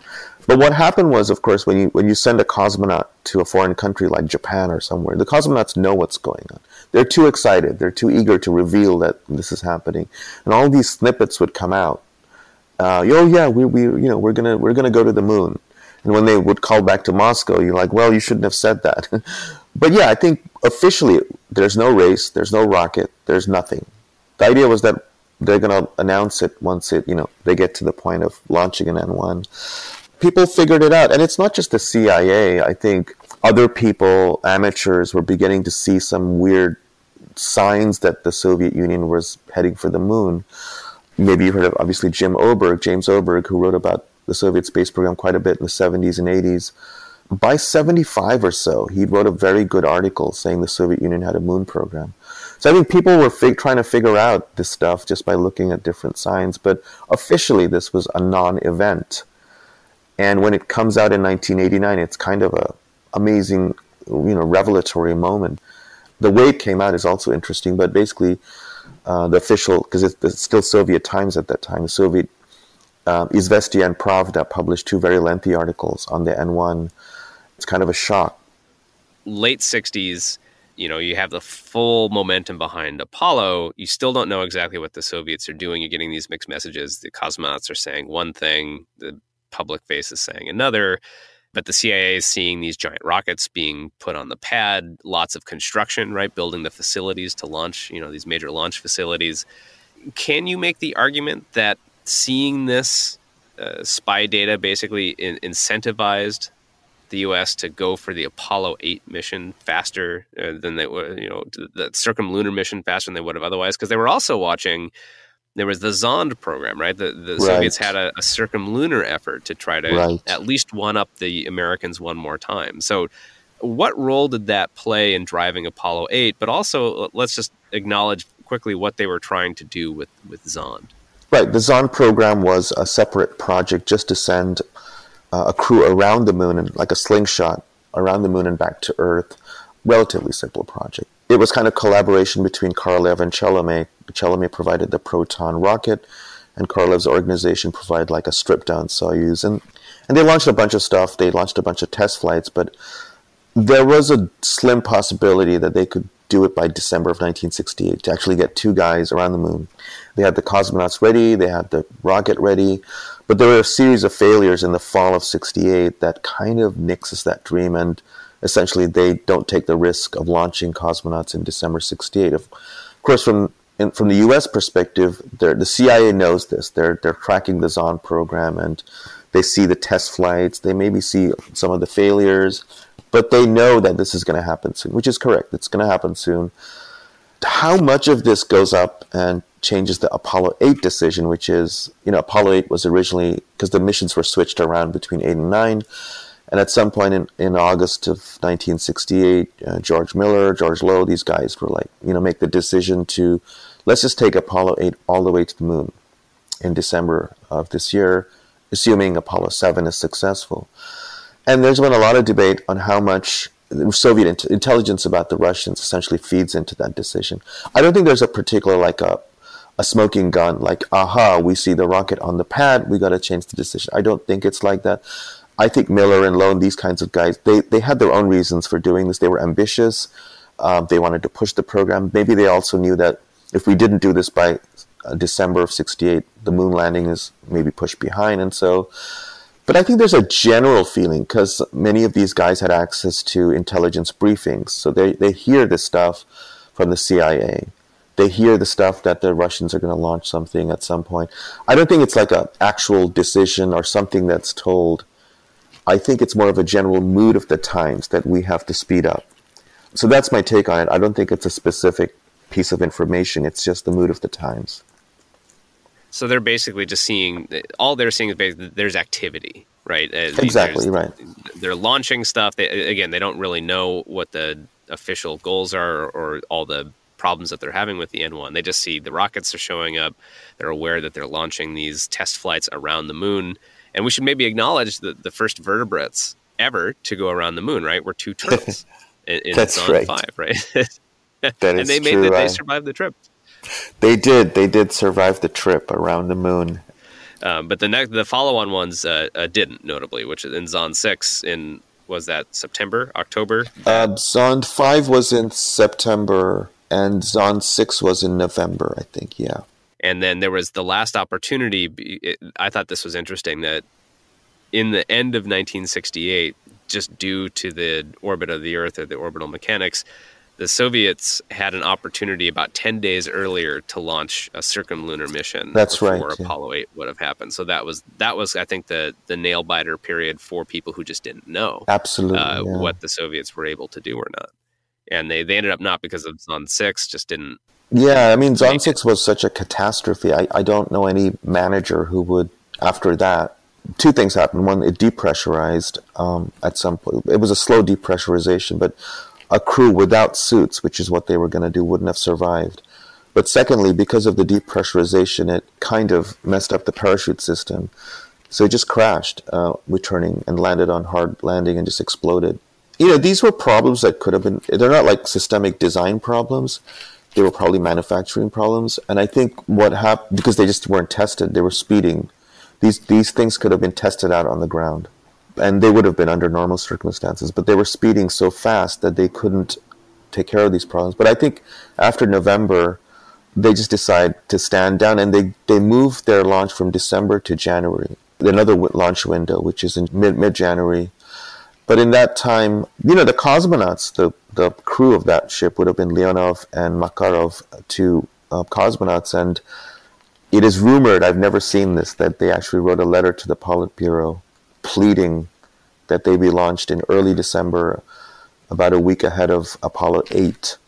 But what happened was, of course, when you when you send a cosmonaut to a foreign country like Japan or somewhere, the cosmonauts know what's going on. They're too excited. They're too eager to reveal that this is happening. And all these snippets would come out. Uh, oh yeah, we we you know we're gonna we're gonna go to the moon. And when they would call back to Moscow, you're like, well, you shouldn't have said that. But yeah, I think officially there's no race, there's no rocket, there's nothing. The idea was that they're going to announce it once it, you know, they get to the point of launching an N one. People figured it out. And it's not just the C I A. I think other people, amateurs, were beginning to see some weird signs that the Soviet Union was heading for the moon. Maybe you heard of, obviously, Jim Oberg, James Oberg, who wrote about the Soviet space program quite a bit in the seventies and eighties. By seventy-five or so, he wrote a very good article saying the Soviet Union had a moon program. So I think people were fig- trying to figure out this stuff just by looking at different signs, but officially this was a non-event. And when it comes out in nineteen eighty-nine, it's kind of a amazing, you know, revelatory moment. The way it came out is also interesting, but basically uh, the official, because it's, it's still Soviet times at that time, the Soviet Uh, Izvestia and Pravda published two very lengthy articles on the N one. It's kind of a shock. Late sixties, you know, you have the full momentum behind Apollo, you still don't know exactly what the Soviets are doing. You're getting these mixed messages. The cosmonauts are saying one thing, the public face is saying another, but the C I A is seeing these giant rockets being put on the pad, lots of construction, right? Building the facilities to launch, you know, these major launch facilities. Can you make the argument that seeing this uh, spy data basically in- incentivized the U S to go for the Apollo eight mission faster uh, than they would, you know, the circumlunar mission faster than they would have otherwise? Because they were also watching, there was the Zond program, right? The, the Right. Soviets had a, a circumlunar effort to try to Right. at least one-up the Americans one more time. So what role did that play in driving Apollo eight? But also, let's just acknowledge quickly what they were trying to do with, with Zond. Right. The Zond program was a separate project just to send uh, a crew around the moon, and like a slingshot around the moon and back to Earth. Relatively simple project. It was kind of collaboration between Korolev and Chelomey. Chelomey provided the Proton rocket, and Korolev's organization provided like a stripped-down Soyuz. And, and they launched a bunch of stuff. They launched a bunch of test flights, but there was a slim possibility that they could do it by December of nineteen sixty-eight, to actually get two guys around the moon. They had the cosmonauts ready, they had the rocket ready, but there were a series of failures in the fall of sixty-eight that kind of nixes that dream, and essentially they don't take the risk of launching cosmonauts in December sixty-eight. Of course, from in, from the U S perspective, the C I A knows this. They're they're tracking the Zond program, and they see the test flights. They maybe see some of the failures, but they know that this is going to happen soon, which is correct. It's going to happen soon. How much of this goes up and changes the Apollo eight decision, which is, you know, Apollo eight was originally, because the missions were switched around between eight and nine, and at some point in, in August of nineteen sixty-eight, uh, George Miller, George Low, these guys were like, you know, make the decision to, let's just take Apollo eight all the way to the moon in December of this year, assuming Apollo seven is successful. And there's been a lot of debate on how much Soviet int- intelligence about the Russians essentially feeds into that decision. I don't think there's a particular, like a, a smoking gun, like, aha, we see the rocket on the pad, we got to change the decision. I don't think it's like that. I think Miller and Low, these kinds of guys, they, they had their own reasons for doing this. They were ambitious. Um, they wanted to push the program. Maybe they also knew that if we didn't do this by uh, December of sixty-eight, the moon landing is maybe pushed behind. And so, but I think there's a general feeling, because many of these guys had access to intelligence briefings. So they, they hear this stuff from the C I A. They hear the stuff that the Russians are going to launch something at some point. I don't think it's like an actual decision or something that's told. I think it's more of a general mood of the times that we have to speed up. So that's my take on it. I don't think it's a specific piece of information. It's just the mood of the times. So they're basically just seeing, all they're seeing is basically there's activity, right? Exactly, right. They're launching stuff. They, again, they don't really know what the official goals are, or, or all the problems that they're having with the N one. They just see the rockets are showing up. They're aware that they're launching these test flights around the moon. And we should maybe acknowledge that the first vertebrates ever to go around the moon, right, were two turtles in, in That's Zond right. five, right? That and is they made true. the, they I- survived the trip. They did. They did survive the trip around the moon. Um, but the next, the follow-on ones uh, uh, didn't, notably, which in Zond six in, was that September, October? Uh, Zond five was in September, and Zond six was in November, I think, yeah. And then there was the last opportunity. It, I thought this was interesting, that in the end of nineteen sixty-eight, just due to the orbit of the Earth or the orbital mechanics, the Soviets had an opportunity about ten days earlier to launch a circumlunar mission. That's before right, yeah. Apollo eight would have happened. So that was, that was I think, the, the nail-biter period for people who just didn't know Absolutely, uh, yeah. what the Soviets were able to do or not. And they, they ended up not because of Zond six, just didn't. Yeah, I mean, Zond Make six was such a catastrophe. I, I don't know any manager who would, after that, two things happened. One, it depressurized um, at some point. It was a slow depressurization, but a crew without suits, which is what they were going to do, wouldn't have survived. But secondly, because of the depressurization, it kind of messed up the parachute system. So it just crashed, uh, returning, and landed on hard landing and just exploded. You know, these were problems that could have been, they're not like systemic design problems. They were probably manufacturing problems. And I think what happened, because they just weren't tested, they were speeding. These these things could have been tested out on the ground. And they would have been under normal circumstances. But they were speeding so fast that they couldn't take care of these problems. But I think after November, they just decide to stand down, and they, they move their launch from December to January, another launch window, which is in mid, mid-January. But in that time, you know, the cosmonauts, the, the crew of that ship would have been Leonov and Makarov, two uh, cosmonauts. And it is rumored, I've never seen this, that they actually wrote a letter to the Politburo pleading that they be launched in early December, about a week ahead of Apollo eight,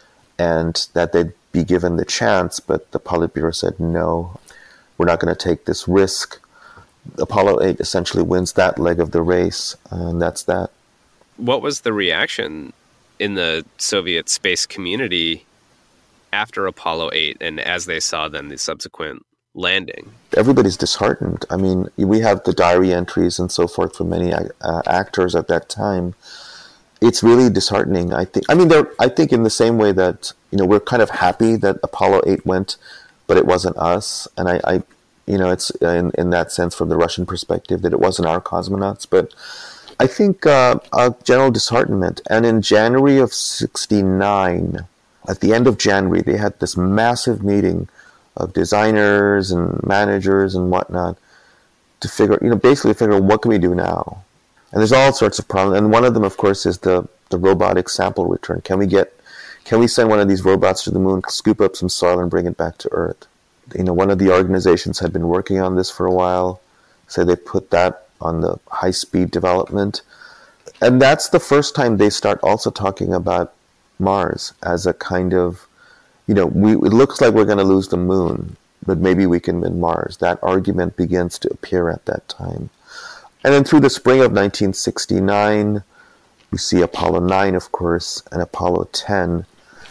and that they'd be given the chance, but the Politburo said, no, we're not going to take this risk. Apollo eight essentially wins that leg of the race, and that's that. What was the reaction in the Soviet space community after Apollo eight and as they saw then the subsequent landing? Everybody's disheartened. I mean, we have the diary entries and so forth from many uh, actors at that time. It's really disheartening, I think. I mean, I think in the same way that, you know, we're kind of happy that Apollo eight went, but it wasn't us. And I, I you know, it's in, in that sense from the Russian perspective that it wasn't our cosmonauts. But I think uh, a general disheartenment. And in January of sixty-nine, at the end of January, they had this massive meeting of designers and managers and whatnot to figure, you know, basically figure out what can we do now. And there's all sorts of problems. And one of them, of course, is the, the robotic sample return. Can we get, can we send one of these robots to the moon, scoop up some soil and bring it back to Earth? You know, one of the organizations had been working on this for a while. So they put that on the high-speed development. And that's the first time they start also talking about Mars as a kind of, you know, we, it looks like we're going to lose the moon, but maybe we can win Mars. That argument begins to appear at that time. And then through the spring of nineteen sixty-nine, we see Apollo nine, of course, and Apollo ten.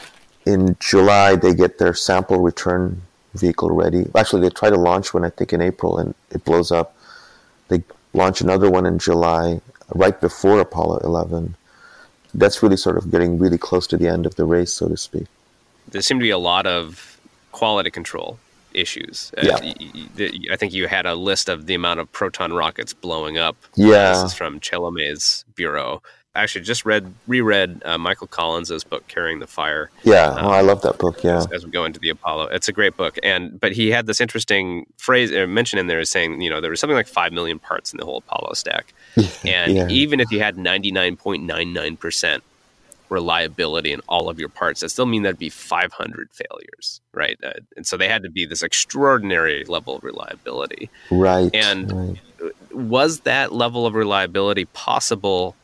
In July, they get their sample return vehicle ready. Actually, they try to launch one, I think, in April, and it blows up. They launch another one in July, right before Apollo eleven. That's really sort of getting really close to the end of the race, so to speak. There seemed to be a lot of quality control issues. Yeah. Uh, I think you had a list of the amount of Proton rockets blowing up. Yeah. This is from Chelomey's bureau. I actually just read, reread uh, Michael Collins' book, Carrying the Fire. Yeah, um, oh, I love that book, yeah. As, as we go into the Apollo. It's a great book. And But he had this interesting phrase, or mention in there saying, you know, there was something like five million parts in the whole Apollo stack. And yeah. even if you had ninety-nine point nine nine percent reliability in all of your parts, that still mean that'd be five hundred failures, right? Uh, and so they had to be this extraordinary level of reliability. Right. And right. was that level of reliability possible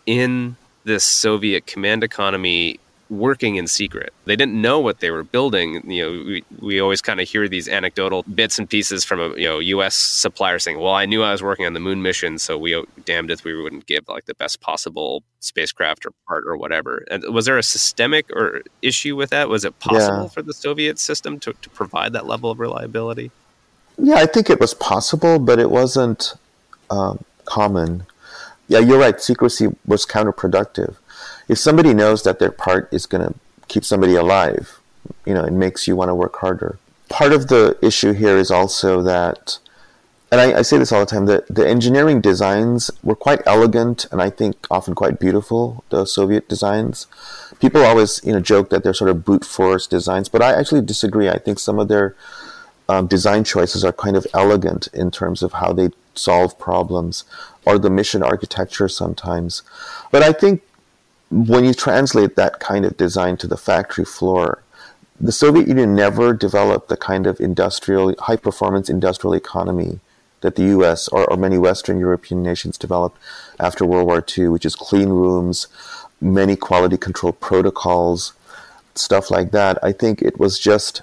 in this Soviet command economy working in secret? They didn't know what they were building. You know, we, we always kind of hear these anecdotal bits and pieces from a you know U S supplier saying, well, I knew I was working on the moon mission, so we damned if we wouldn't give like the best possible spacecraft or part or whatever. And was there a systemic or issue with that? Was it possible yeah. for the Soviet system to, to provide that level of reliability? Yeah, I think it was possible, but it wasn't um, common. Yeah, you're right. Secrecy was counterproductive. If somebody knows that their part is going to keep somebody alive, you know, it makes you want to work harder. Part of the issue here is also that, and I, I say this all the time, that the engineering designs were quite elegant and I think often quite beautiful, the Soviet designs. People always, you know, joke that they're sort of brute force designs, but I actually disagree. I think some of their um, design choices are kind of elegant in terms of how they solve problems, or the mission architecture sometimes. But I think when you translate that kind of design to the factory floor, the Soviet Union never developed the kind of industrial, high-performance industrial economy that the U S or, or many Western European nations developed after World War Two, which is clean rooms, many quality control protocols, stuff like that. I think it was just,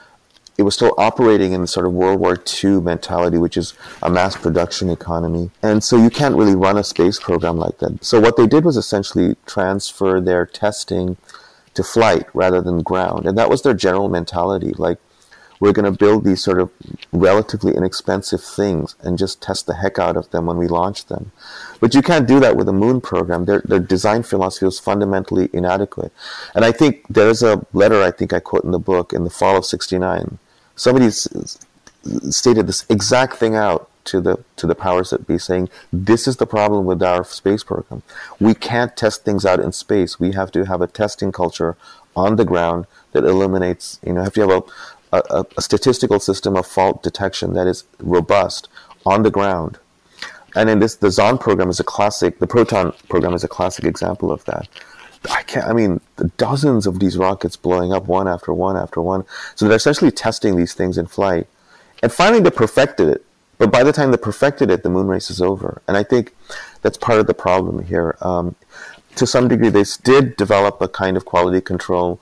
it was still operating in the sort of World War Two mentality, which is a mass production economy. And so you can't really run a space program like that. So what they did was essentially transfer their testing to flight rather than ground. And that was their general mentality. Like, we're going to build these sort of relatively inexpensive things and just test the heck out of them when we launch them. But you can't do that with a moon program. Their, their design philosophy was fundamentally inadequate. And I think there's a letter I think I quote in the book in the fall of sixty-nine. Somebody s- stated this exact thing out to the to the powers that be, saying this is the problem with our space program. We can't test things out in space. We have to have a testing culture on the ground that eliminates. You know, have to have a, a, a statistical system of fault detection that is robust on the ground. And in this, the Zond program is a classic. The Proton program is a classic example of that. I can't. I mean, the dozens of these rockets blowing up one after one after one. So they're essentially testing these things in flight, and finally they perfected it. But by the time they perfected it, the moon race is over. And I think that's part of the problem here. Um, to some degree, they did develop a kind of quality control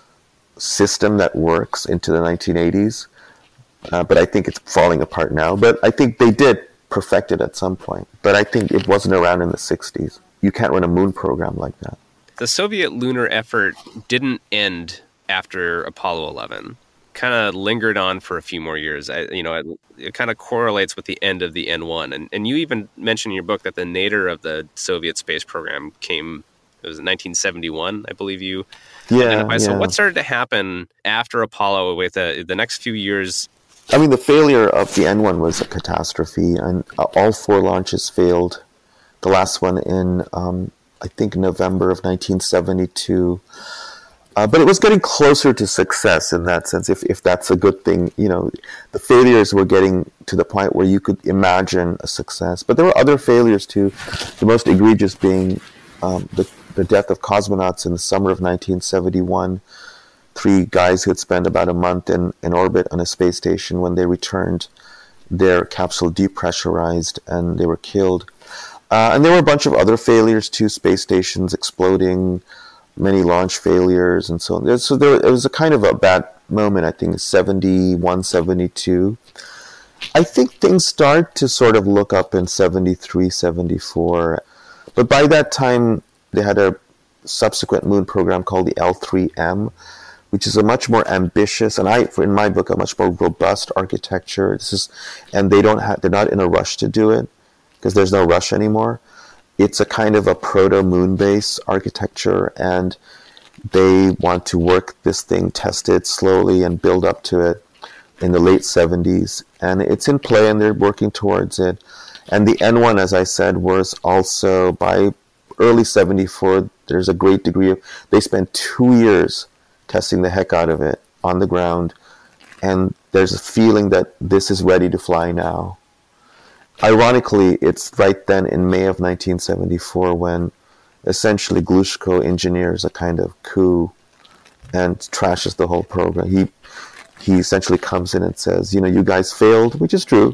system that works into the nineteen eighties, uh, but I think it's falling apart now. But I think they did perfect it at some point. But I think it wasn't around in the sixties. You can't run a moon program like that. The Soviet lunar effort didn't end after Apollo eleven. Kind of lingered on for a few more years. I, you know, it, it kind of correlates with the end of the N one. And and you even mentioned in your book that the nadir of the Soviet space program came, it was in nineteen seventy-one, I believe you yeah, identified. yeah. So what started to happen after Apollo with uh, the next few years? I mean, the failure of the N one was a catastrophe, and uh, all four launches failed. The last one in, um, I think, November of nineteen seventy-two. Uh, but it was getting closer to success in that sense, if, if that's a good thing. You know, the failures were getting to the point where you could imagine a success. But there were other failures too, the most egregious being um, the, the death of cosmonauts in the summer of nineteen seventy-one. Three guys who had spent about a month in, in orbit on a space station. When they returned, their capsule depressurized and they were killed. Uh, and there were a bunch of other failures too, space stations exploding, many launch failures, and so on. So there, it was a kind of a bad moment, I think, seventy-one, seventy-two. I think things start to sort of look up in seventy-three, seventy-four. But by that time, they had a subsequent moon program called the L three M, which is a much more ambitious, and I, in my book, a much more robust architecture. This is, and they don't have, they're not in a rush to do it because there's no rush anymore. It's a kind of a proto-moon base architecture, and they want to work this thing, test it slowly, and build up to it in the late seventies. And it's in play, and they're working towards it. And the N one, as I said, was also by early seventy-four. There's a great degree of, they spent two years testing the heck out of it on the ground, and there's a feeling that this is ready to fly now. Ironically, it's right then in May of nineteen seventy-four when essentially Glushko engineers a kind of coup and trashes the whole program. He he essentially comes in and says, you know, you guys failed, which is true,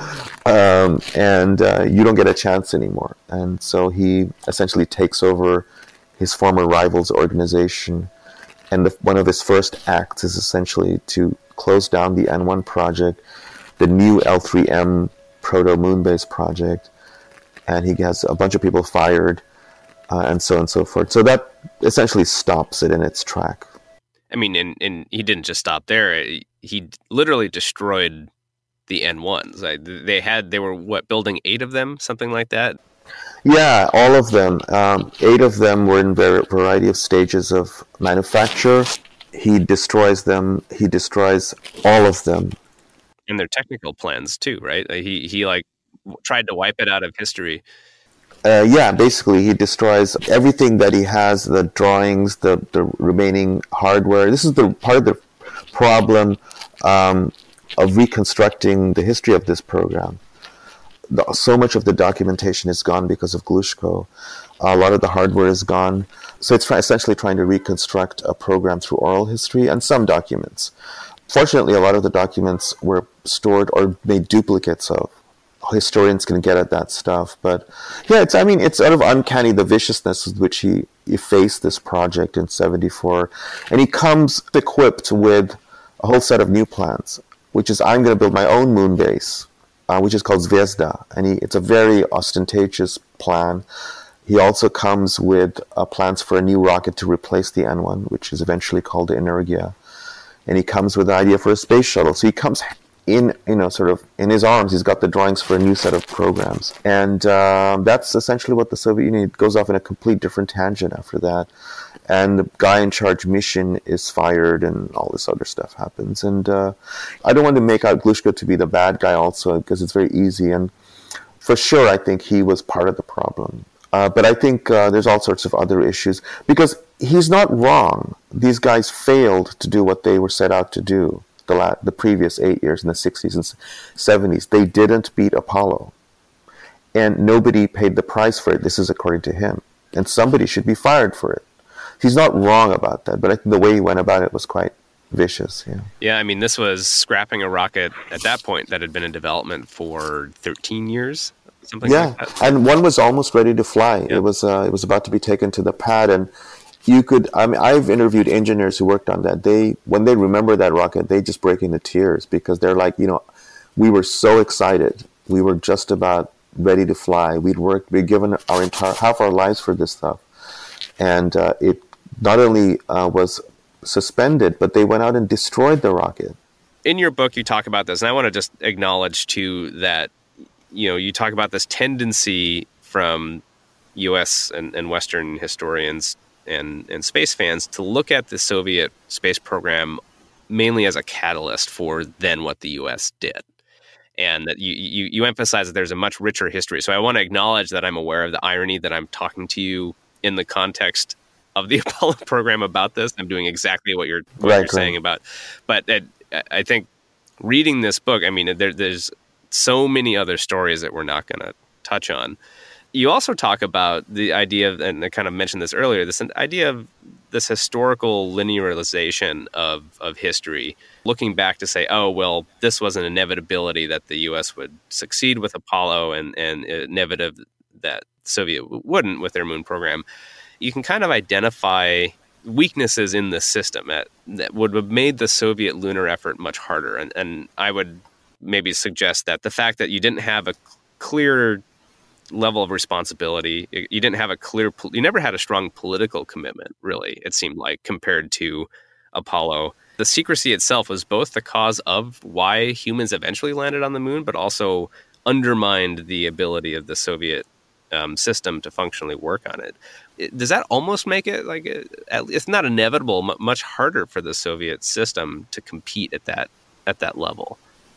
um, and uh, you don't get a chance anymore. And so he essentially takes over his former rival's organization. And the, one of his first acts is essentially to close down the N one project, the new L three M proto-moon-based project, and he has a bunch of people fired, uh, and so on and so forth. So that essentially stops it in its track. I mean, and, and he didn't just stop there. He literally destroyed the N ones. They had, they were, what, building eight of them, something like that? Yeah, all of them. Um, eight of them were in a variety of stages of manufacture. He destroys them. He destroys all of them. And their technical plans too, right? He he like tried to wipe it out of history. Uh, yeah, basically he destroys everything that he has, the drawings, the, the remaining hardware. This is the part of the problem um, of reconstructing the history of this program. The, so much of the documentation is gone because of Glushko. A lot of the hardware is gone. So it's essentially trying to reconstruct a program through oral history and some documents. Fortunately, a lot of the documents were stored or made duplicates of. Historians can get at that stuff. But yeah, it's, I mean, it's sort of uncanny the viciousness with which he effaced this project in seventy-four. And he comes equipped with a whole set of new plans, which is, I'm going to build my own moon base, uh, which is called Zvezda. And he, it's a very ostentatious plan. He also comes with uh, plans for a new rocket to replace the N one, which is eventually called the Energia. And he comes with an idea for a space shuttle. So he comes in, you know, sort of in his arms, he's got the drawings for a new set of programs. And um, that's essentially what the Soviet Union goes off in a complete different tangent after that. And the guy in charge, Mishin, is fired, and all this other stuff happens. And uh, I don't want to make out Glushko to be the bad guy also, because it's very easy. And for sure, I think he was part of the problem. Uh, but I think uh, there's all sorts of other issues, because he's not wrong. These guys failed to do what they were set out to do the, la- the previous eight years in the sixties and seventies. They didn't beat Apollo. And nobody paid the price for it. This is according to him. And somebody should be fired for it. He's not wrong about that, but I think the way he went about it was quite vicious. Yeah. Yeah, I mean, this was scrapping a rocket at that point that had been in development for thirteen years, something yeah. like that. And one was almost ready to fly. Yeah. It was uh, it was about to be taken to the pad, and you could. I mean, I've interviewed engineers who worked on that. They when they remember that rocket, they just break into tears, because they're like, you know, we were so excited. We were just about ready to fly. We'd worked. We'd given our entire half our lives for this stuff, and uh, it. Not only uh, was suspended, but they went out and destroyed the rocket. In your book, you talk about this, and I want to just acknowledge, too, that, you know, you talk about this tendency from U S and, and Western historians and, and space fans to look at the Soviet space program mainly as a catalyst for then what the U S did. And that you, you, you emphasize that there's a much richer history. So I want to acknowledge that I'm aware of the irony that I'm talking to you in the context of the Apollo program about this. I'm doing exactly what you're, what right, you're saying about, but it, I think reading this book, I mean, there, there's so many other stories that we're not going to touch on. You also talk about the idea of, and I kind of mentioned this earlier, this idea of this historical linearization of, of history, looking back to say, oh, well, this was an inevitability that the U S would succeed with Apollo, and, and inevitable that Soviet wouldn't with their moon program. You can kind of identify weaknesses in the system that, that would have made the Soviet lunar effort much harder. And, and I would maybe suggest that the fact that you didn't have a clear level of responsibility, you didn't have a clear, you never had a strong political commitment, really, it seemed like, compared to Apollo. The secrecy itself was both the cause of why humans eventually landed on the moon, but also undermined the ability of the Soviet Um, system to functionally work on it. it. Does that almost make it like it, it's not inevitable, m- much harder for the Soviet system to compete at that at that level?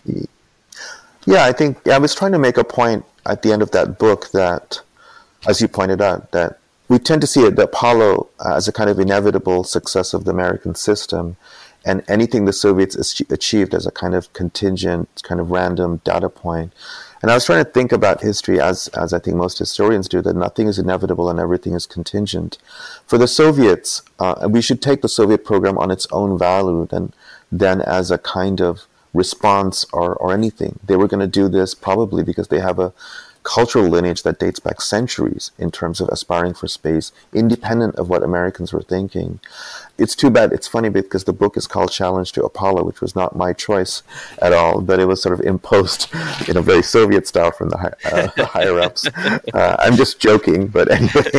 Yeah, I think I was trying to make a point at the end of that book that, as you pointed out, that we tend to see it, the Apollo as a kind of inevitable success of the American system, and anything the Soviets achieved as a kind of contingent, kind of random data point. And I was trying to think about history as, as I think most historians do, that nothing is inevitable and everything is contingent. For the Soviets, uh, we should take the Soviet program on its own value than, than as a kind of response or, or anything. They were going to do this probably because they have a cultural lineage that dates back centuries in terms of aspiring for space, independent of what Americans were thinking. It's too bad. It's funny because the book is called Challenge to Apollo, which was not my choice at all, but it was sort of imposed in a very Soviet style from the, high, uh, the higher-ups. Uh, I'm just joking, but anyway.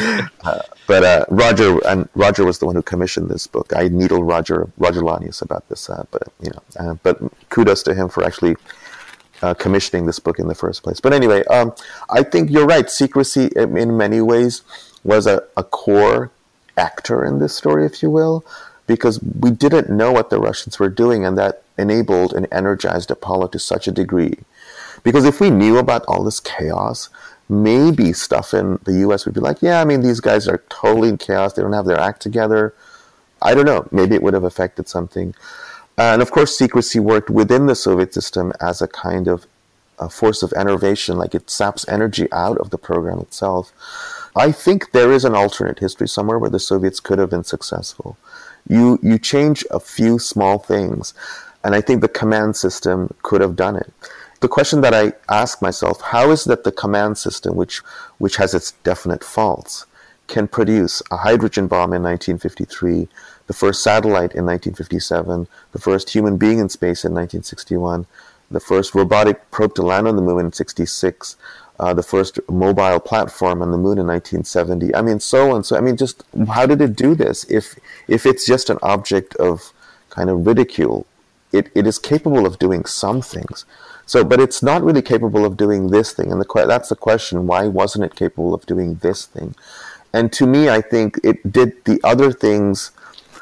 uh, but uh, Roger and Roger was the one who commissioned this book. I needled Roger Roger Lanius about this, uh, but you know, uh, but kudos to him for actually Uh, commissioning this book in the first place. But anyway, um, I think you're right. Secrecy, in many ways, was a, a core actor in this story, if you will, because we didn't know what the Russians were doing, and that enabled and energized Apollo to such a degree. Because if we knew about all this chaos, maybe stuff in the U S would be like, yeah, I mean, these guys are totally in chaos. They don't have their act together. I don't know. Maybe it would have affected something. Uh, and of course, secrecy worked within the Soviet system as a kind of a force of enervation, like it saps energy out of the program itself. I think there is an alternate history somewhere where the Soviets could have been successful. You you change a few small things, and I think the command system could have done it. The question that I ask myself, how is that the command system, which which has its definite faults, can produce a hydrogen bomb in nineteen fifty-three, the first satellite in nineteen fifty-seven, the first human being in space in nineteen sixty-one, the first robotic probe to land on the moon in sixty-six, uh, the first mobile platform on the moon in nineteen seventy. I mean, so on. So, I mean, just how did it do this? If if it's just an object of kind of ridicule, it, it is capable of doing some things. So, but it's not really capable of doing this thing. And the, that's the question, why wasn't it capable of doing this thing? And to me, I think it did the other things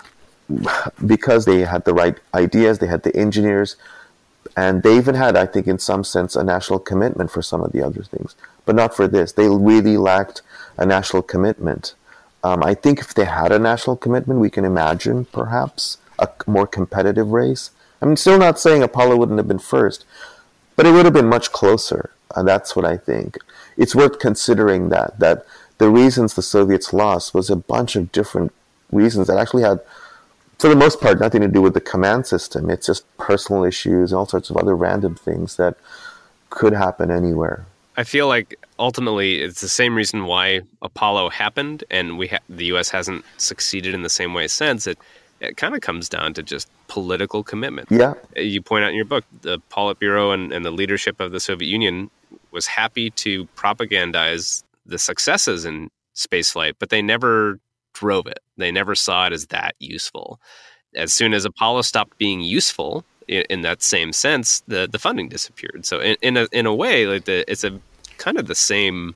because they had the right ideas, they had the engineers, and they even had, I think, in some sense, a national commitment for some of the other things, but not for this. They really lacked a national commitment. Um, I think if they had a national commitment, we can imagine, perhaps, a more competitive race. I'm still not saying Apollo wouldn't have been first, but it would have been much closer. And that's what I think. It's worth considering that, that the reasons the Soviets lost was a bunch of different reasons that actually had, for the most part, nothing to do with the command system. It's just personal issues and all sorts of other random things that could happen anywhere. I feel like ultimately it's the same reason why Apollo happened, and we ha- the U S hasn't succeeded in the same way since. It it kind of comes down to just political commitment. Yeah. You point out in your book, the Politburo and, and the leadership of the Soviet Union was happy to propagandize the successes in spaceflight, but they never drove it. They never saw it as that useful. As soon as Apollo stopped being useful, in, in that same sense, the, the funding disappeared. So in, in a in a way, like the, it's a kind of the same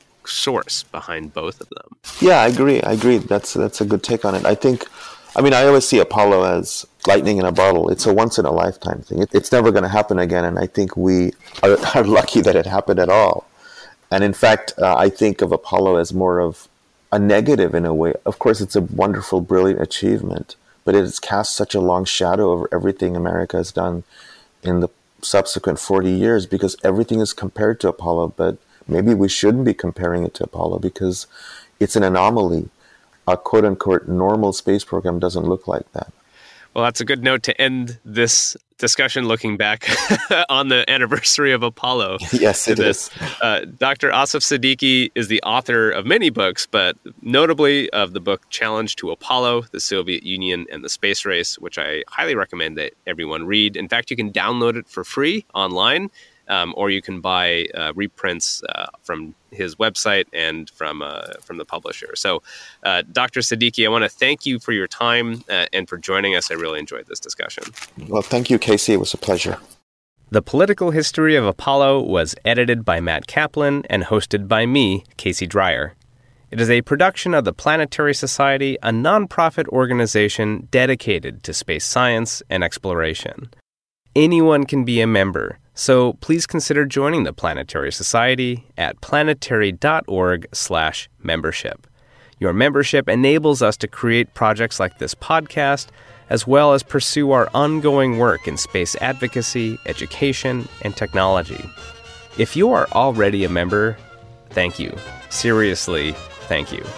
source behind both of them. Yeah, I agree. I agree. That's that's a good take on it. I think, I mean, I always see Apollo as lightning in a bottle. It's a once in a lifetime thing. It, it's never going to happen again. And I think we are, are lucky that it happened at all. And in fact, uh, I think of Apollo as more of a negative in a way. Of course, it's a wonderful, brilliant achievement, but it has cast such a long shadow over everything America has done in the subsequent forty years, because everything is compared to Apollo, but maybe we shouldn't be comparing it to Apollo because it's an anomaly. A quote-unquote normal space program doesn't look like that. Well, that's a good note to end this discussion, looking back on the anniversary of Apollo. Yes, it is. Uh, Doctor Asif Siddiqui is the author of many books, but notably of the book Challenge to Apollo, the Soviet Union and the Space Race, which I highly recommend that everyone read. In fact, you can download it for free online, um, or you can buy uh, reprints uh, from his website and from uh, from the publisher. So, uh, Doctor Siddiqui, I want to thank you for your time uh, and for joining us. I really enjoyed this discussion. Well, thank you, Casey. It was a pleasure. The Political History of Apollo was edited by Matt Kaplan and hosted by me, Casey Dreyer. It is a production of the Planetary Society, a nonprofit organization dedicated to space science and exploration. Anyone can be a member, so please consider joining the Planetary Society at planetary.org slash membership. Your membership enables us to create projects like this podcast, as well as pursue our ongoing work in space advocacy, education, and technology. If you are already a member, thank you. Seriously, thank you.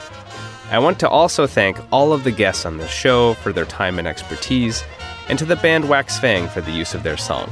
I want to also thank all of the guests on this show for their time and expertise, and to the band Wax Fang for the use of their song.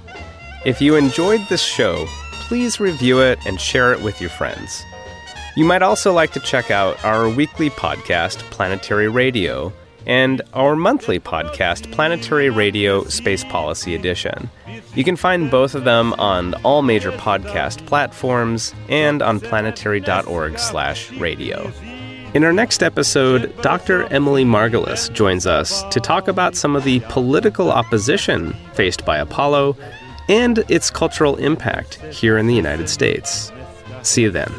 If you enjoyed this show, please review it and share it with your friends. You might also like to check out our weekly podcast, Planetary Radio, and our monthly podcast, Planetary Radio Space Policy Edition. You can find both of them on all major podcast platforms and on planetary.org slash radio. In our next episode, Doctor Emily Margulis joins us to talk about some of the political opposition faced by Apollo and its cultural impact here in the United States. See you then.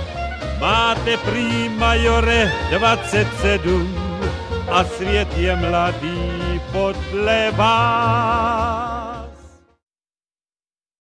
Máte prý, majore, dvacet sedm a svět je mladý podle vás.